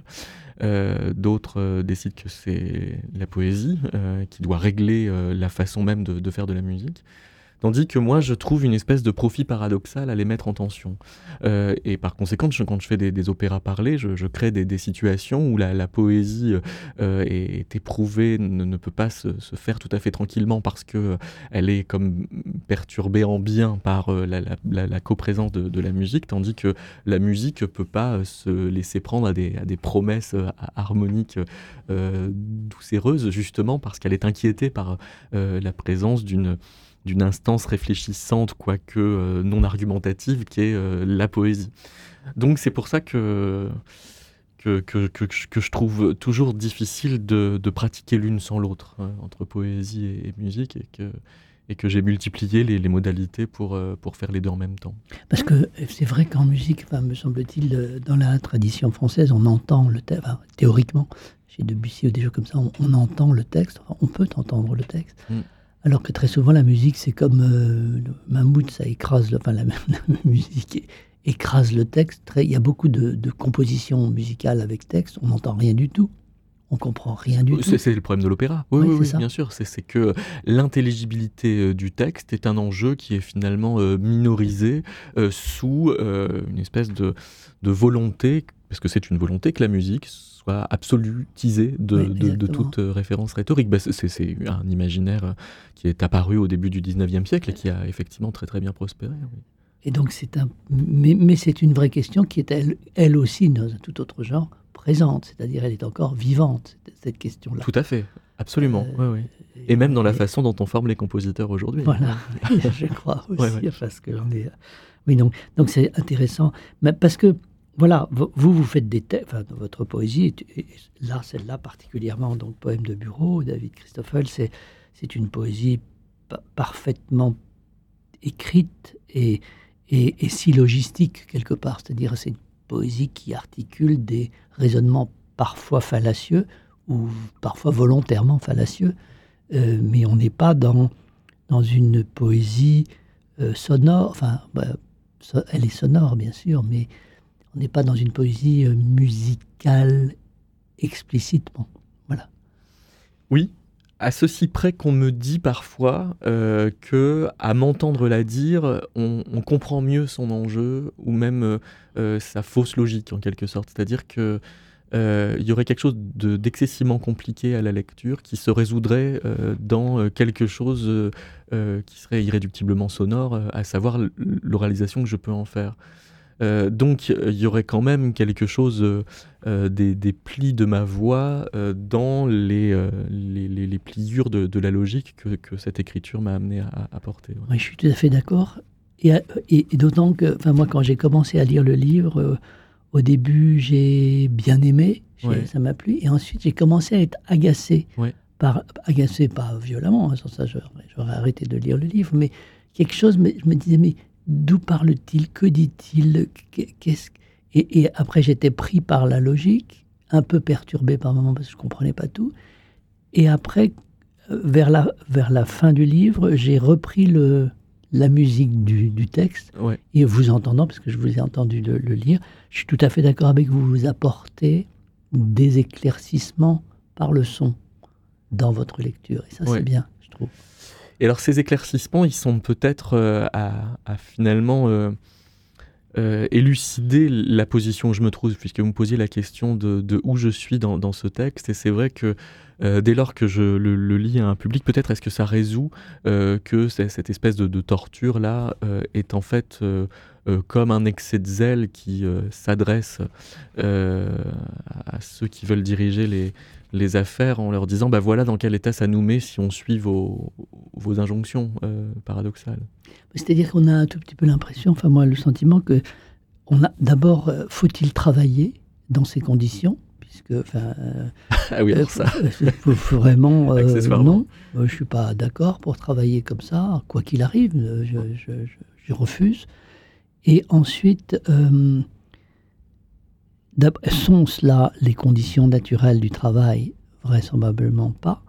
euh, d'autres euh, décident que c'est la poésie, euh, qui doit régler euh, la façon même de, de faire de la musique. Tandis que moi, je trouve une espèce de profit paradoxal à les mettre en tension. Euh, et par conséquent, je, quand je fais des, des opéras parlés, je, je crée des, des situations où la, la poésie euh, est, est éprouvée, ne, ne peut pas se, se faire tout à fait tranquillement parce qu'elle euh, est comme perturbée en bien par euh, la, la, la coprésence de, de la musique, tandis que la musique ne peut pas se laisser prendre à des, à des promesses harmoniques euh, doucereuses, justement parce qu'elle est inquiétée par euh, la présence d'une... d'une instance réfléchissante, quoique euh, non argumentative, qui est euh, la poésie. Donc c'est pour ça que, que, que, que, que je trouve toujours difficile de, de pratiquer l'une sans l'autre, hein, entre poésie et, et musique, et que, et que j'ai multiplié les, les modalités pour, euh, pour faire les deux en même temps. Parce que c'est vrai qu'en musique, enfin, me semble-t-il, dans la tradition française, on entend le texte, enfin, théoriquement, chez Debussy ou des jeux comme ça, on, on entend le texte, enfin, on peut entendre le texte. Mm. Alors que très souvent, la musique, c'est comme euh, le mammouth, ça écrase, le, enfin la, la musique écrase le texte. Très, il y a beaucoup de, de compositions musicales avec texte, on n'entend rien du tout, on comprend rien du c'est, tout. C'est le problème de l'opéra, oui, oui, oui, oui bien sûr. C'est, c'est que l'intelligibilité du texte est un enjeu qui est finalement euh, minorisé euh, sous euh, une espèce de, de volonté, parce que c'est une volonté que la musique soit absolutisée de, oui, de, de toute euh, référence rhétorique. Bah, c'est, c'est un imaginaire qui est apparu au début du dix-neuvième siècle et qui a effectivement très très bien prospéré. Oui. Et donc c'est un, mais, mais c'est une vraie question qui est elle, elle aussi dans un tout autre genre présente, c'est-à-dire elle est encore vivante cette question-là. Tout à fait, absolument. Euh, oui, oui. Et, et même dans la et... façon dont on forme les compositeurs aujourd'hui. Voilà, je crois aussi, ouais, ouais. Parce que j'en ai. Oui, donc donc c'est intéressant, mais parce que voilà, vous, vous faites des textes, enfin, votre poésie, et là, celle-là particulièrement, donc poème de bureau, David Christoffel, c'est, c'est une poésie pa- parfaitement écrite et, et, et syllogistique, quelque part. C'est-à-dire, c'est une poésie qui articule des raisonnements parfois fallacieux, ou parfois volontairement fallacieux, euh, mais on n'est pas dans, dans une poésie euh, sonore, enfin, bah, so, elle est sonore, bien sûr, mais on n'est pas dans une poésie euh, musicale explicitement. Voilà. Oui, à ceci près qu'on me dit parfois euh, que, à m'entendre la dire, on, on comprend mieux son enjeu ou même euh, sa fausse logique en quelque sorte. C'est-à-dire que euh, il y aurait quelque chose de, d'excessivement compliqué à la lecture qui se résoudrait euh, dans quelque chose euh, qui serait irréductiblement sonore, à savoir l'oralisation que je peux en faire. Euh, donc il y aurait quand même quelque chose euh, des, des plis de ma voix euh, dans les, euh, les, les, les pliures de, de la logique que, que cette écriture m'a amené à, à porter. Ouais. Oui, je suis tout à fait d'accord. Et, et, et d'autant que, enfin moi, quand j'ai commencé à lire le livre, euh, au début, j'ai bien aimé, j'ai, Ouais. ça m'a plu, et ensuite j'ai commencé à être agacé, Ouais. par, agacé pas violemment, hein, sans ça j'aurais, j'aurais arrêté de lire le livre, mais quelque chose, mais, je me disais, mais d'où parle-t-il, que dit-il, qu'est-ce... Et, et après j'étais pris par la logique, un peu perturbé par moments parce que je ne comprenais pas tout, et après, vers la, vers la fin du livre, j'ai repris le... la musique du, du texte, Ouais. et vous entendant, parce que je vous ai entendu le, le lire, je suis tout à fait d'accord avec vous, vous apportez des éclaircissements par le son dans votre lecture, et ça Ouais. c'est bien, je trouve. Et alors ces éclaircissements, ils sont peut-être euh, à, à finalement euh, euh, élucider la position où je me trouve, puisque vous me posiez la question de, de où je suis dans, dans ce texte, et c'est vrai que Euh, dès lors que je le, le lis à un public, peut-être est-ce que ça résout euh, que c'est, cette espèce de, de torture-là euh, est en fait euh, euh, comme un excès de zèle qui euh, s'adresse euh, à ceux qui veulent diriger les, les affaires en leur disant bah voilà dans quel état ça nous met si on suit vos, vos injonctions euh, paradoxales. C'est-à-dire qu'on a un tout petit peu l'impression, enfin moi le sentiment que on a d'abord, euh, faut-il travailler dans ces conditions, puisque enfin, euh, Ah oui, alors euh, ça. faut, faut vraiment euh, Accessoirement. non, euh, je suis pas d'accord pour travailler comme ça, quoi qu'il arrive, euh, je, je, je, je refuse. Et ensuite, euh, sont cela les conditions naturelles du travail? Vraisemblablement pas,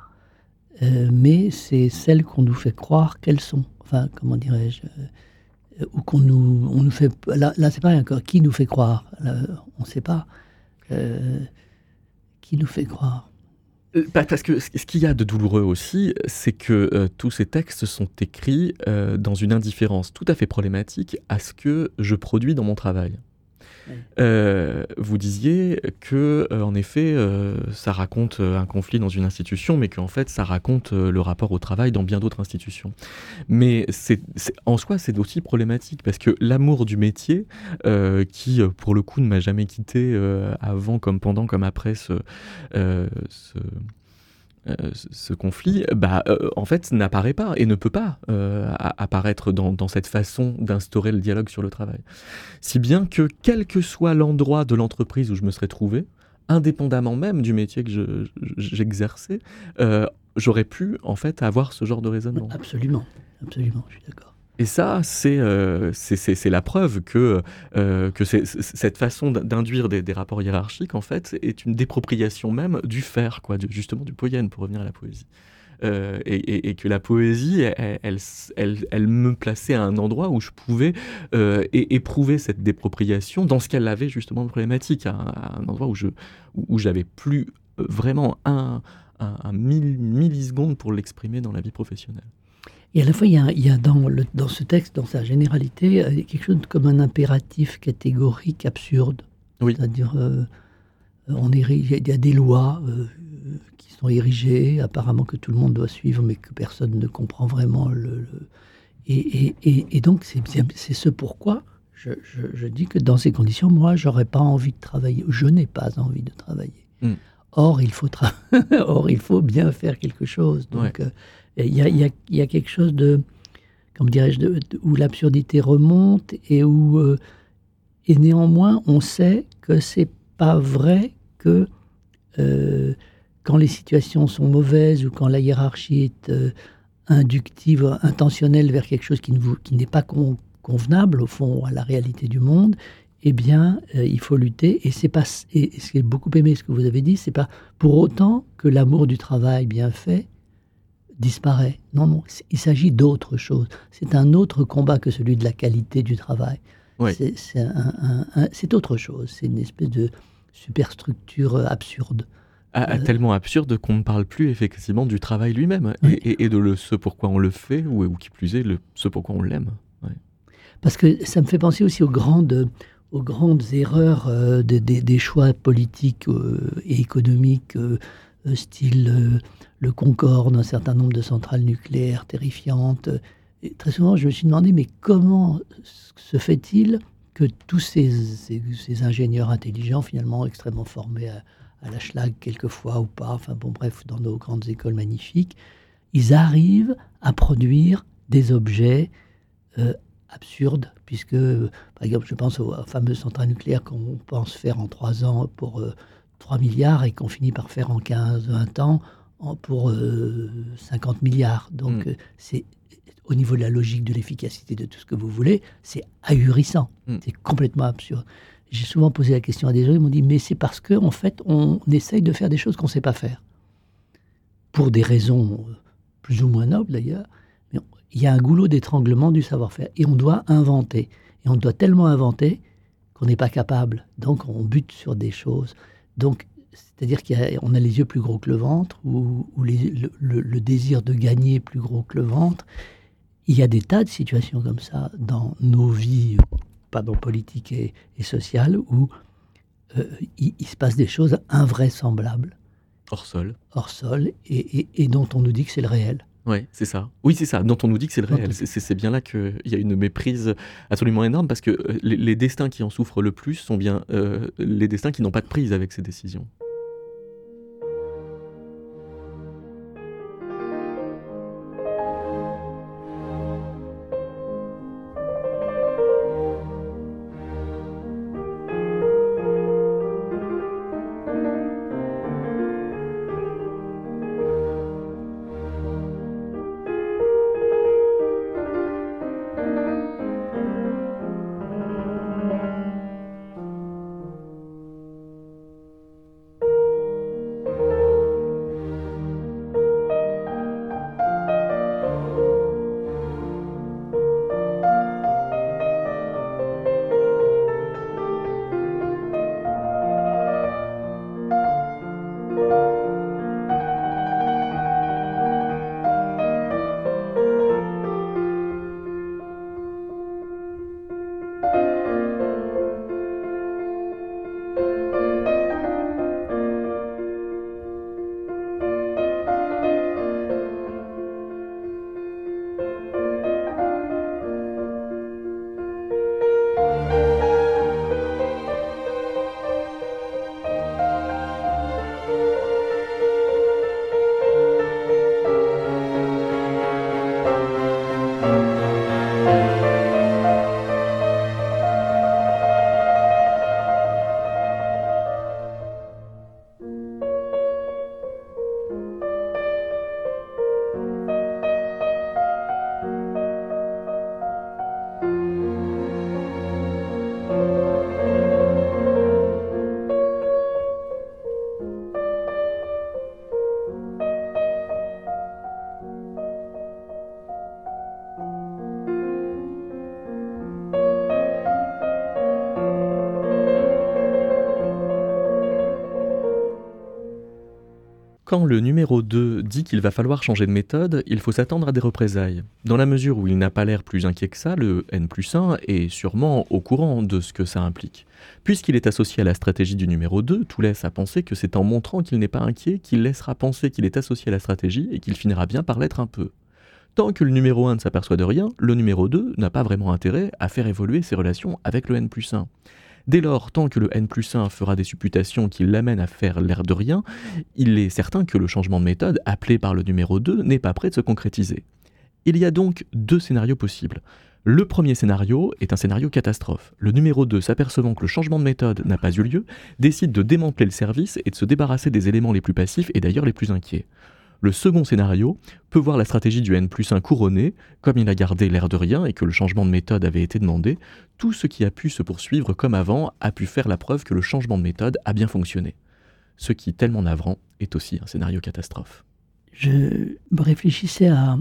euh, mais c'est celles qu'on nous fait croire qu'elles sont. Enfin, comment dirais-je, euh, ou qu'on nous, on nous fait. Là, là c'est pas encore qui nous fait croire. Là, on ne sait pas. Euh, qui nous fait croire. Euh, Parce que ce qu'il y a de douloureux aussi, c'est que euh, tous ces textes sont écrits euh, dans une indifférence tout à fait problématique à ce que je produis dans mon travail. Oui. Euh, vous disiez que, euh, en effet, euh, ça raconte euh, un conflit dans une institution, mais qu'en fait, ça raconte euh, le rapport au travail dans bien d'autres institutions. Mais c'est, c'est, en soi, c'est aussi problématique, parce que l'amour du métier, euh, qui, pour le coup, ne m'a jamais quitté euh, avant, comme pendant, comme après ce... Euh, ce Euh, ce conflit, bah, euh, en fait, n'apparaît pas et ne peut pas euh, apparaître dans, dans cette façon d'instaurer le dialogue sur le travail. Si bien que, quel que soit l'endroit de l'entreprise où je me serais trouvé, indépendamment même du métier que je, je, j'exerçais, euh, j'aurais pu, en fait, avoir ce genre de raisonnement. Absolument, absolument, je suis d'accord. Et ça, c'est, euh, c'est, c'est, c'est la preuve que, euh, que c'est, c'est, cette façon d'induire des, des rapports hiérarchiques, en fait, est une dépropriation même du faire, quoi, du, justement du poiène, pour revenir à la poésie. Euh, et, et, et que la poésie, elle, elle, elle, elle me plaçait à un endroit où je pouvais euh, é- éprouver cette dépropriation dans ce qu'elle avait justement de problématique, à un, à un endroit où, je, où, où j'avais plus vraiment un, un, un milliseconde pour l'exprimer dans la vie professionnelle. Et à la fois, il y a, il y a dans, le, dans ce texte, dans sa généralité, euh, quelque chose comme un impératif catégorique absurde. Oui. C'est-à-dire, euh, on érige, il y a des lois euh, qui sont érigées, apparemment que tout le monde doit suivre, mais que personne ne comprend vraiment. Le, le... Et, et, et, et donc, c'est, c'est ce pourquoi je, je, je dis que dans ces conditions, moi, j'aurais pas envie de travailler. Je n'ai pas envie de travailler. Mm. Or, il faut tra... Or, il faut bien faire quelque chose. Donc, ouais. euh, Il y, a, il, y a, il y a quelque chose de, comment dirais-je, de, de, où l'absurdité remonte et où, euh, et néanmoins, on sait que c'est pas vrai que euh, quand les situations sont mauvaises ou quand la hiérarchie est euh, inductive, intentionnelle vers quelque chose qui, ne vous, qui n'est pas con, convenable au fond à la réalité du monde, eh bien, euh, il faut lutter. Et c'est pas, et, et ce qui est beaucoup aimé, ce que vous avez dit, c'est pas pour autant que l'amour du travail bien fait disparaît. Non, non, il s'agit d'autre chose. C'est un autre combat que celui de la qualité du travail. Oui. C'est, c'est, un, un, un, c'est autre chose. C'est une espèce de superstructure absurde. Ah, euh, tellement absurde qu'on ne parle plus effectivement du travail lui-même oui. et, et, et de le, ce pourquoi on le fait, ou, ou qui plus est, le, ce pourquoi on l'aime. Ouais. Parce que ça me fait penser aussi aux grandes, aux grandes erreurs euh, de, de, des choix politiques euh, et économiques, euh, style euh, le Concorde, un certain nombre de centrales nucléaires terrifiantes. Et très souvent, je me suis demandé, mais comment se fait-il que tous ces, ces, ces ingénieurs intelligents, finalement extrêmement formés à, à la Schlag quelquefois ou pas, enfin bon bref, dans nos grandes écoles magnifiques, ils arrivent à produire des objets euh, absurde, puisque, par exemple, je pense aux fameuses centrales nucléaires qu'on pense faire en trois ans pour euh, trois milliards et qu'on finit par faire en quinze vingt ans en, pour euh, cinquante milliards. Donc, mmh. euh, c'est, au niveau de la logique, de l'efficacité, de tout ce que vous voulez, c'est ahurissant. Mmh. C'est complètement absurde. J'ai souvent posé la question à des gens, ils m'ont dit, mais c'est parce qu'en en fait, on essaye de faire des choses qu'on ne sait pas faire. Pour des raisons plus ou moins nobles, d'ailleurs. Mais il y a un goulot d'étranglement du savoir-faire. Et on doit inventer. Et on doit tellement inventer qu'on n'est pas capable. Donc, on bute sur des choses. Donc, c'est-à-dire qu'on a, a les yeux plus gros que le ventre, ou, ou les, le, le, le désir de gagner plus gros que le ventre. Il y a des tas de situations comme ça dans nos vies, pardon, politiques et, et sociales, où euh, il, il se passe des choses invraisemblables. Hors sol. Hors sol, et, et, et dont on nous dit que c'est le réel. Oui, c'est ça. Oui, c'est ça, dont on nous dit que c'est le réel. C'est, c'est, c'est bien là qu'il y a une méprise absolument énorme, parce que les, les destins qui en souffrent le plus sont bien euh, les destins qui n'ont pas de prise avec ces décisions. Quand le numéro deux dit qu'il va falloir changer de méthode, il faut s'attendre à des représailles. Dans la mesure où il n'a pas l'air plus inquiet que ça, le N plus un est sûrement au courant de ce que ça implique. Puisqu'il est associé à la stratégie du numéro deux, tout laisse à penser que c'est en montrant qu'il n'est pas inquiet qu'il laissera penser qu'il est associé à la stratégie et qu'il finira bien par l'être un peu. Tant que le numéro un ne s'aperçoit de rien, le numéro deux n'a pas vraiment intérêt à faire évoluer ses relations avec le N plus un. Dès lors, tant que le N plus un fera des supputations qui l'amènent à faire l'air de rien, il est certain que le changement de méthode appelé par le numéro deux n'est pas prêt de se concrétiser. Il y a donc deux scénarios possibles. Le premier scénario est un scénario catastrophe. Le numéro deux, s'apercevant que le changement de méthode n'a pas eu lieu, décide de démanteler le service et de se débarrasser des éléments les plus passifs et d'ailleurs les plus inquiets. Le second scénario peut voir la stratégie du N plus un couronnée, comme il a gardé l'air de rien et que le changement de méthode avait été demandé, tout ce qui a pu se poursuivre comme avant a pu faire la preuve que le changement de méthode a bien fonctionné. Ce qui, tellement navrant, est aussi un scénario catastrophe. Je me réfléchissais à,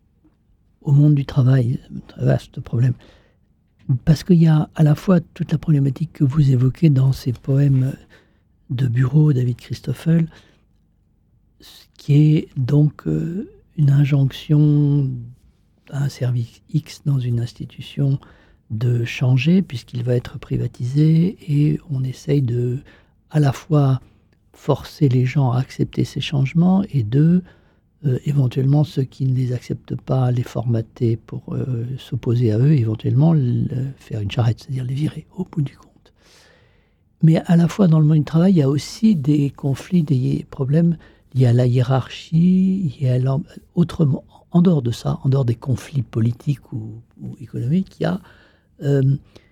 au monde du travail, un vaste problème, parce qu'il y a à la fois toute la problématique que vous évoquez dans ces poèmes de Bureau, David Christoffel, qui est donc euh, une injonction à un service X dans une institution de changer puisqu'il va être privatisé, et on essaye de à la fois forcer les gens à accepter ces changements et de euh, éventuellement ceux qui ne les acceptent pas les formater pour euh, s'opposer à eux, éventuellement le, faire une charrette, c'est-à-dire les virer au bout du compte. Mais à la fois dans le monde du travail, il y a aussi des conflits, des problèmes. Il y a la hiérarchie, il y a autrement, en dehors de ça, en dehors des conflits politiques ou, ou ou économique, il y a euh,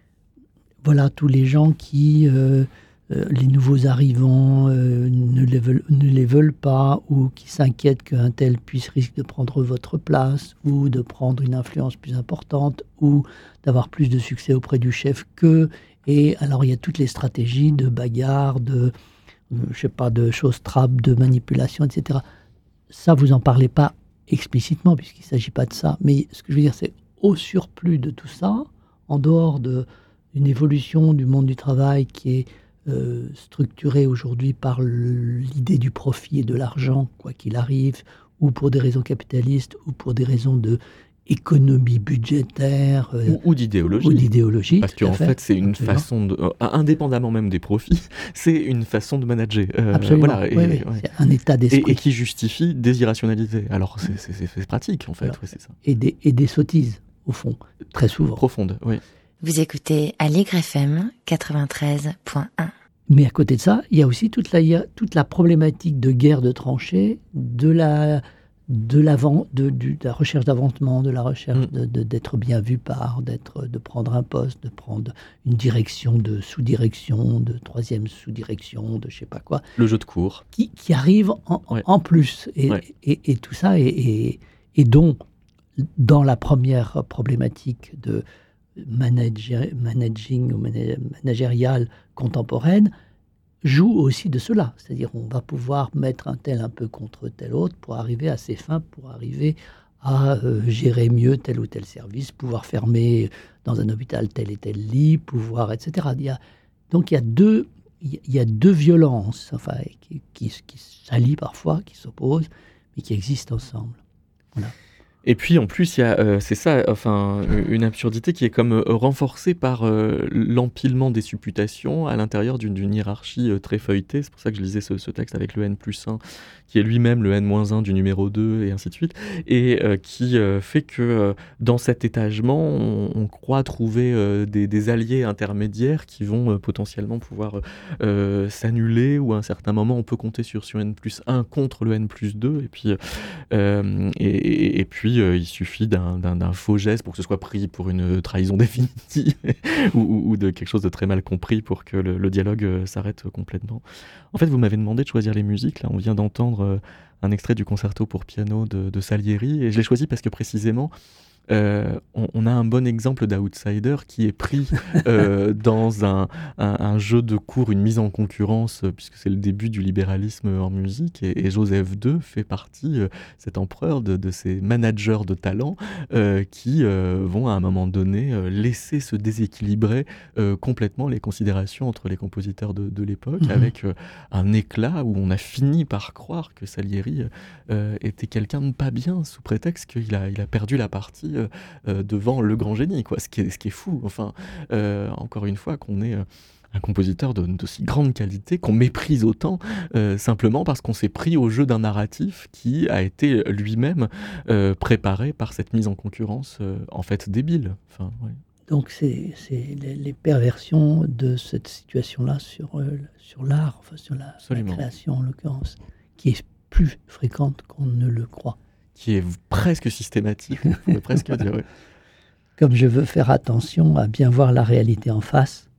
voilà, tous les gens qui, euh, euh, les nouveaux arrivants, euh, ne, les veulent, ne les veulent pas, ou qui s'inquiètent qu'un tel puisse risque de prendre votre place, ou de prendre une influence plus importante, ou d'avoir plus de succès auprès du chef qu'eux. Et alors, il y a toutes les stratégies de bagarre, de, euh, je sais pas, de choses trappes, de manipulation, et cetera. Ça, vous n'en parlez pas explicitement, puisqu'il ne s'agit pas de ça. Mais ce que je veux dire, c'est au surplus de tout ça, en dehors de, d'une évolution du monde du travail qui est euh, structurée aujourd'hui par le, l'idée du profit et de l'argent, quoi qu'il arrive, ou pour des raisons capitalistes, ou pour des raisons de économie budgétaire euh, ou, ou d'idéologie. Ou d'idéologie. Parce qu'en fait, fait, c'est une absolument. façon, de, euh, indépendamment même des profits, c'est une façon de manager. Euh, absolument, voilà, et, oui, oui. Ouais. C'est un état d'esprit. Et, et qui justifie des irrationalités. Alors, c'est, c'est, c'est, c'est pratique, en fait. Alors, ouais, c'est ça. Et, des, et des sottises, au fond, très souvent. Profondes, oui. Vous écoutez Allegre F M quatre-vingt-treize point un. Mais à côté de ça, il y a aussi toute la, toute la problématique de guerre de tranchées, de la... De, de, de la recherche d'avancement, de la recherche de, de, d'être bien vu par, d'être, de prendre un poste, de prendre une direction de sous-direction, de troisième sous-direction, de je sais pas quoi. Le jeu de cours. Qui, qui arrive en, ouais. en plus. Et, ouais. et, et, et tout ça, et, et, et dont, dans la première problématique de manager, managing ou managériale contemporaine, joue aussi de cela. C'est-à-dire on va pouvoir mettre un tel un peu contre tel autre pour arriver à ses fins, pour arriver à euh, gérer mieux tel ou tel service, pouvoir fermer dans un hôpital tel et tel lit, pouvoir, et cetera. Il y a, donc il y a deux, il y a deux violences enfin, qui, qui, qui s'allient parfois, qui s'opposent, mais qui existent ensemble. Voilà. Et puis en plus, il y a, euh, c'est ça, enfin, une absurdité qui est comme euh, renforcée par euh, l'empilement des supputations à l'intérieur d'une, d'une hiérarchie euh, très feuilletée. C'est pour ça que je lisais ce, ce texte avec le N plus un, qui est lui-même le N moins un du numéro deux, et ainsi de suite, et euh, qui euh, fait que euh, dans cet étagement, on, on croit trouver euh, des, des alliés intermédiaires qui vont euh, potentiellement pouvoir euh, s'annuler, ou à un certain moment, on peut compter sur, sur N plus un contre le N plus deux, et puis, euh, et, et, et puis euh, il suffit d'un, d'un, d'un faux geste pour que ce soit pris pour une trahison définitive, ou, ou, ou de quelque chose de très mal compris pour que le, le dialogue euh, s'arrête complètement. En fait, vous m'avez demandé de choisir les musiques, là, on vient d'entendre un extrait du concerto pour piano de, de Salieri, et je l'ai choisi parce que précisément euh, on, on a un bon exemple d'outsider qui est pris euh, dans un, un, un jeu de cours, une mise en concurrence, puisque c'est le début du libéralisme en musique, et, et Joseph deux fait partie, euh, cet empereur, de, de ces managers de talent euh, qui euh, vont à un moment donné euh, laisser se déséquilibrer euh, complètement les considérations entre les compositeurs de, de l'époque, mmh. avec euh, un éclat où on a fini par croire que Salieri euh, était quelqu'un de pas bien, sous prétexte qu'il a, il a perdu la partie Euh, euh, devant le grand génie, quoi. Ce qui est, ce qui est fou, enfin, euh, encore une fois, qu'on ait euh, un compositeur de, d'aussi grande qualité, qu'on méprise autant, euh, simplement parce qu'on s'est pris au jeu d'un narratif qui a été lui-même euh, préparé par cette mise en concurrence, euh, en fait, débile. Enfin, ouais. Donc c'est, c'est les, les perversions de cette situation-là sur, euh, sur l'art, enfin sur la, la création en l'occurrence, qui est plus fréquente qu'on ne le croit. Qui est presque systématique, on pourrait presque dire. Oui. Comme je veux faire attention à bien voir la réalité en face,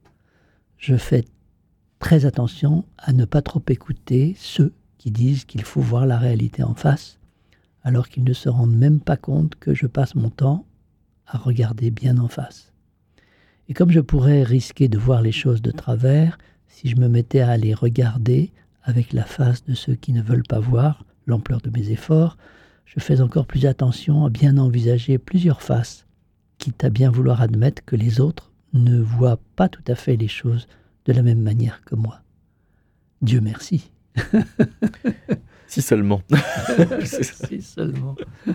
je fais très attention à ne pas trop écouter ceux qui disent qu'il faut voir la réalité en face, alors qu'ils ne se rendent même pas compte que je passe mon temps à regarder bien en face. Et comme je pourrais risquer de voir les choses de travers si je me mettais à les regarder avec la face de ceux qui ne veulent pas voir l'ampleur de mes efforts, je fais encore plus attention à bien envisager plusieurs faces, quitte à bien vouloir admettre que les autres ne voient pas tout à fait les choses de la même manière que moi. Dieu merci. Si seulement. Si seulement.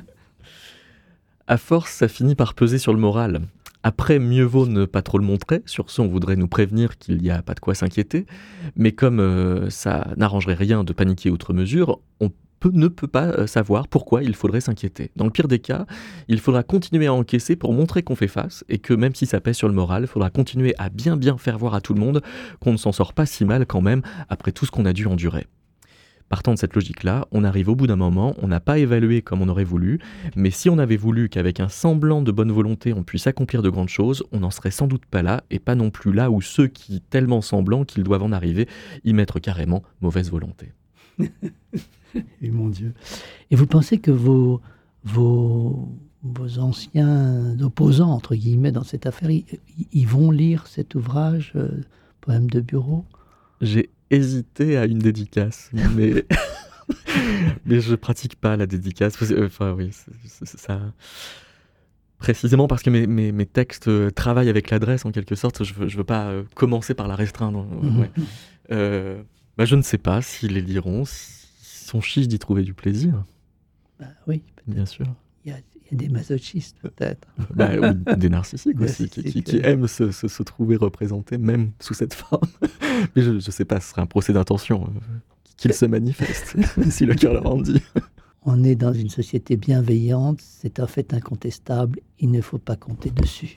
À force, ça finit par peser sur le moral. Après, mieux vaut ne pas trop le montrer. Sur ce, on voudrait nous prévenir qu'il n'y a pas de quoi s'inquiéter. Mais comme euh, ça n'arrangerait rien de paniquer outre mesure, on ne peut pas savoir pourquoi il faudrait s'inquiéter. Dans le pire des cas, il faudra continuer à encaisser pour montrer qu'on fait face, et que même si ça pèse sur le moral, il faudra continuer à bien bien faire voir à tout le monde qu'on ne s'en sort pas si mal quand même après tout ce qu'on a dû endurer. Partant de cette logique-là, on arrive au bout d'un moment, on n'a pas évalué comme on aurait voulu, mais si on avait voulu qu'avec un semblant de bonne volonté on puisse accomplir de grandes choses, on n'en serait sans doute pas là, et pas non plus là où ceux qui, tellement semblants qu'ils doivent en arriver, y mettre carrément mauvaise volonté. Et mon Dieu. Et vous pensez que vos, vos, vos anciens opposants, entre guillemets, dans cette affaire, ils, ils vont lire cet ouvrage, euh, Poème de bureau ? J'ai hésité à une dédicace, mais, mais je pratique pas la dédicace. Enfin oui, c'est, c'est ça. Précisément parce que mes, mes, mes textes travaillent avec l'adresse en quelque sorte, je veux, je veux pas euh, commencer par la restreindre. Mmh. Ouais. Euh, bah, je ne sais pas s'ils les liront, s'ils sont chiches d'y trouver du plaisir. Bah, oui, bien sûr. Il y a, il y a des masochistes peut-être. Bah, ou des narcissiques aussi, narcissiques, qui, qui, qui aiment se, se, se trouver représentés, même sous cette forme. Mais je ne sais pas, ce serait un procès d'intention, euh, qu'ils se manifestent, si le cœur leur en dit. On est dans une société bienveillante, c'est un fait incontestable, il ne faut pas compter dessus.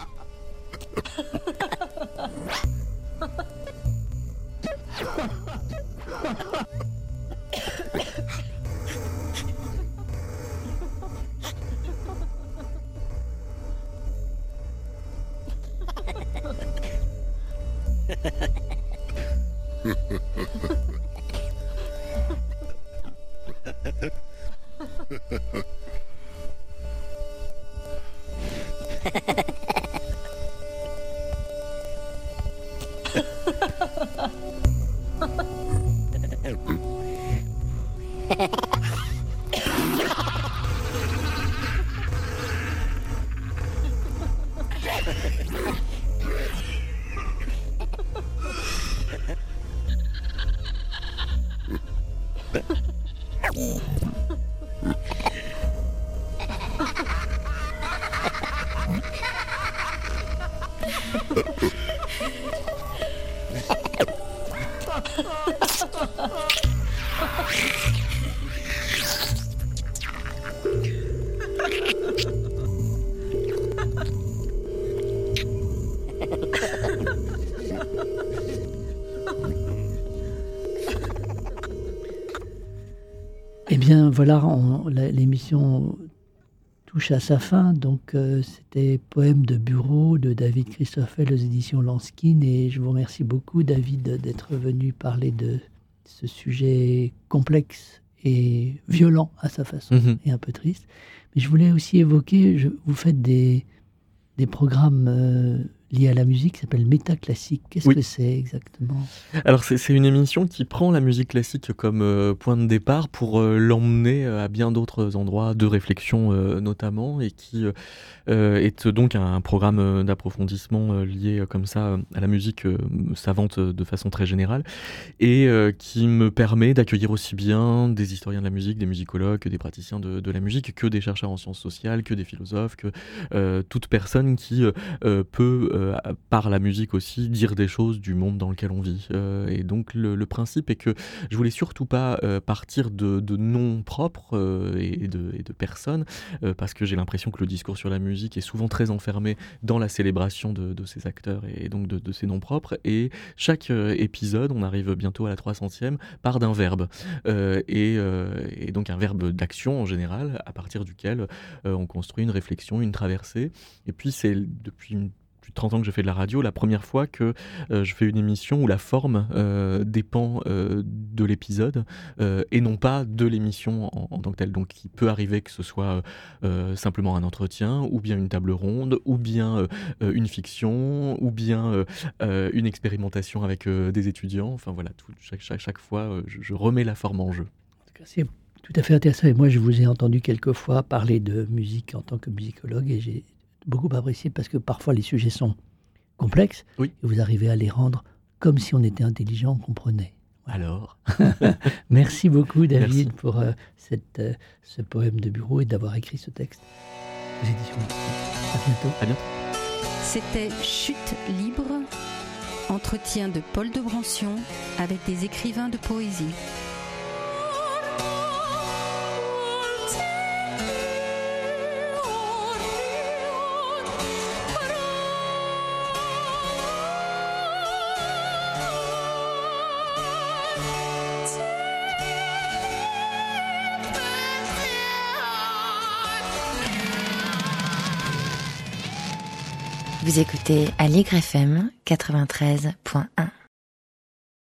Eh bien voilà, on, la, l'émission touche à sa fin. Donc euh, c'était Poème de bureau de David Christoffel aux éditions Lanskin. Et je vous remercie beaucoup, David, d'être venu parler de ce sujet complexe et violent à sa façon, mmh. et un peu triste. Mais je voulais aussi évoquer, je, vous faites des, des programmes euh, liés à la musique qui s'appellent Métaclassique. Qu'est-ce oui. que c'est exactement ? Alors c'est, c'est une émission qui prend la musique classique comme euh, point de départ pour euh, l'emmener à bien d'autres endroits de réflexion euh, notamment, et qui euh, est donc un, un programme d'approfondissement euh, lié euh, comme ça à la musique euh, savante de façon très générale, et euh, qui me permet d'accueillir aussi bien des historiens de la musique, des musicologues, que des praticiens de, de la musique, que des chercheurs en sciences sociales, que des philosophes, que euh, toute personne qui euh, peut euh, par la musique aussi dire des choses du monde dans lequel on vit. Euh, et donc le, le principe est que je voulais surtout pas euh, partir de, de noms propres euh, et, de, et de personnes, euh, parce que j'ai l'impression que le discours sur la musique est souvent très enfermé dans la célébration de, de ces acteurs et donc de, de ces noms propres. Et chaque euh, épisode, on arrive bientôt à la trois centième, part d'un verbe. Euh, et, euh, et donc un verbe d'action en général, à partir duquel euh, on construit une réflexion, une traversée. Et puis c'est depuis une depuis trente ans que je fais de la radio, la première fois que euh, je fais une émission où la forme euh, dépend euh, de l'épisode euh, et non pas de l'émission en, en tant que telle. Donc il peut arriver que ce soit euh, simplement un entretien, ou bien une table ronde, ou bien euh, une fiction, ou bien euh, une expérimentation avec euh, des étudiants. Enfin voilà, tout, chaque, chaque, chaque fois euh, je, je remets la forme en jeu. En tout cas, c'est tout à fait intéressant. Et moi, je vous ai entendu quelques fois parler de musique en tant que musicologue, et j'ai beaucoup apprécié parce que parfois les sujets sont complexes, oui. et vous arrivez à les rendre comme si on était intelligent, on comprenait. Voilà. Alors Merci beaucoup, David, Merci. pour euh, cette, euh, ce poème de bureau et d'avoir écrit ce texte aux éditions. À bientôt. À bientôt. C'était Chute libre, entretien de Paul de Brancion avec des écrivains de poésie. Vous écoutez Allegre F M quatre-vingt-treize point un.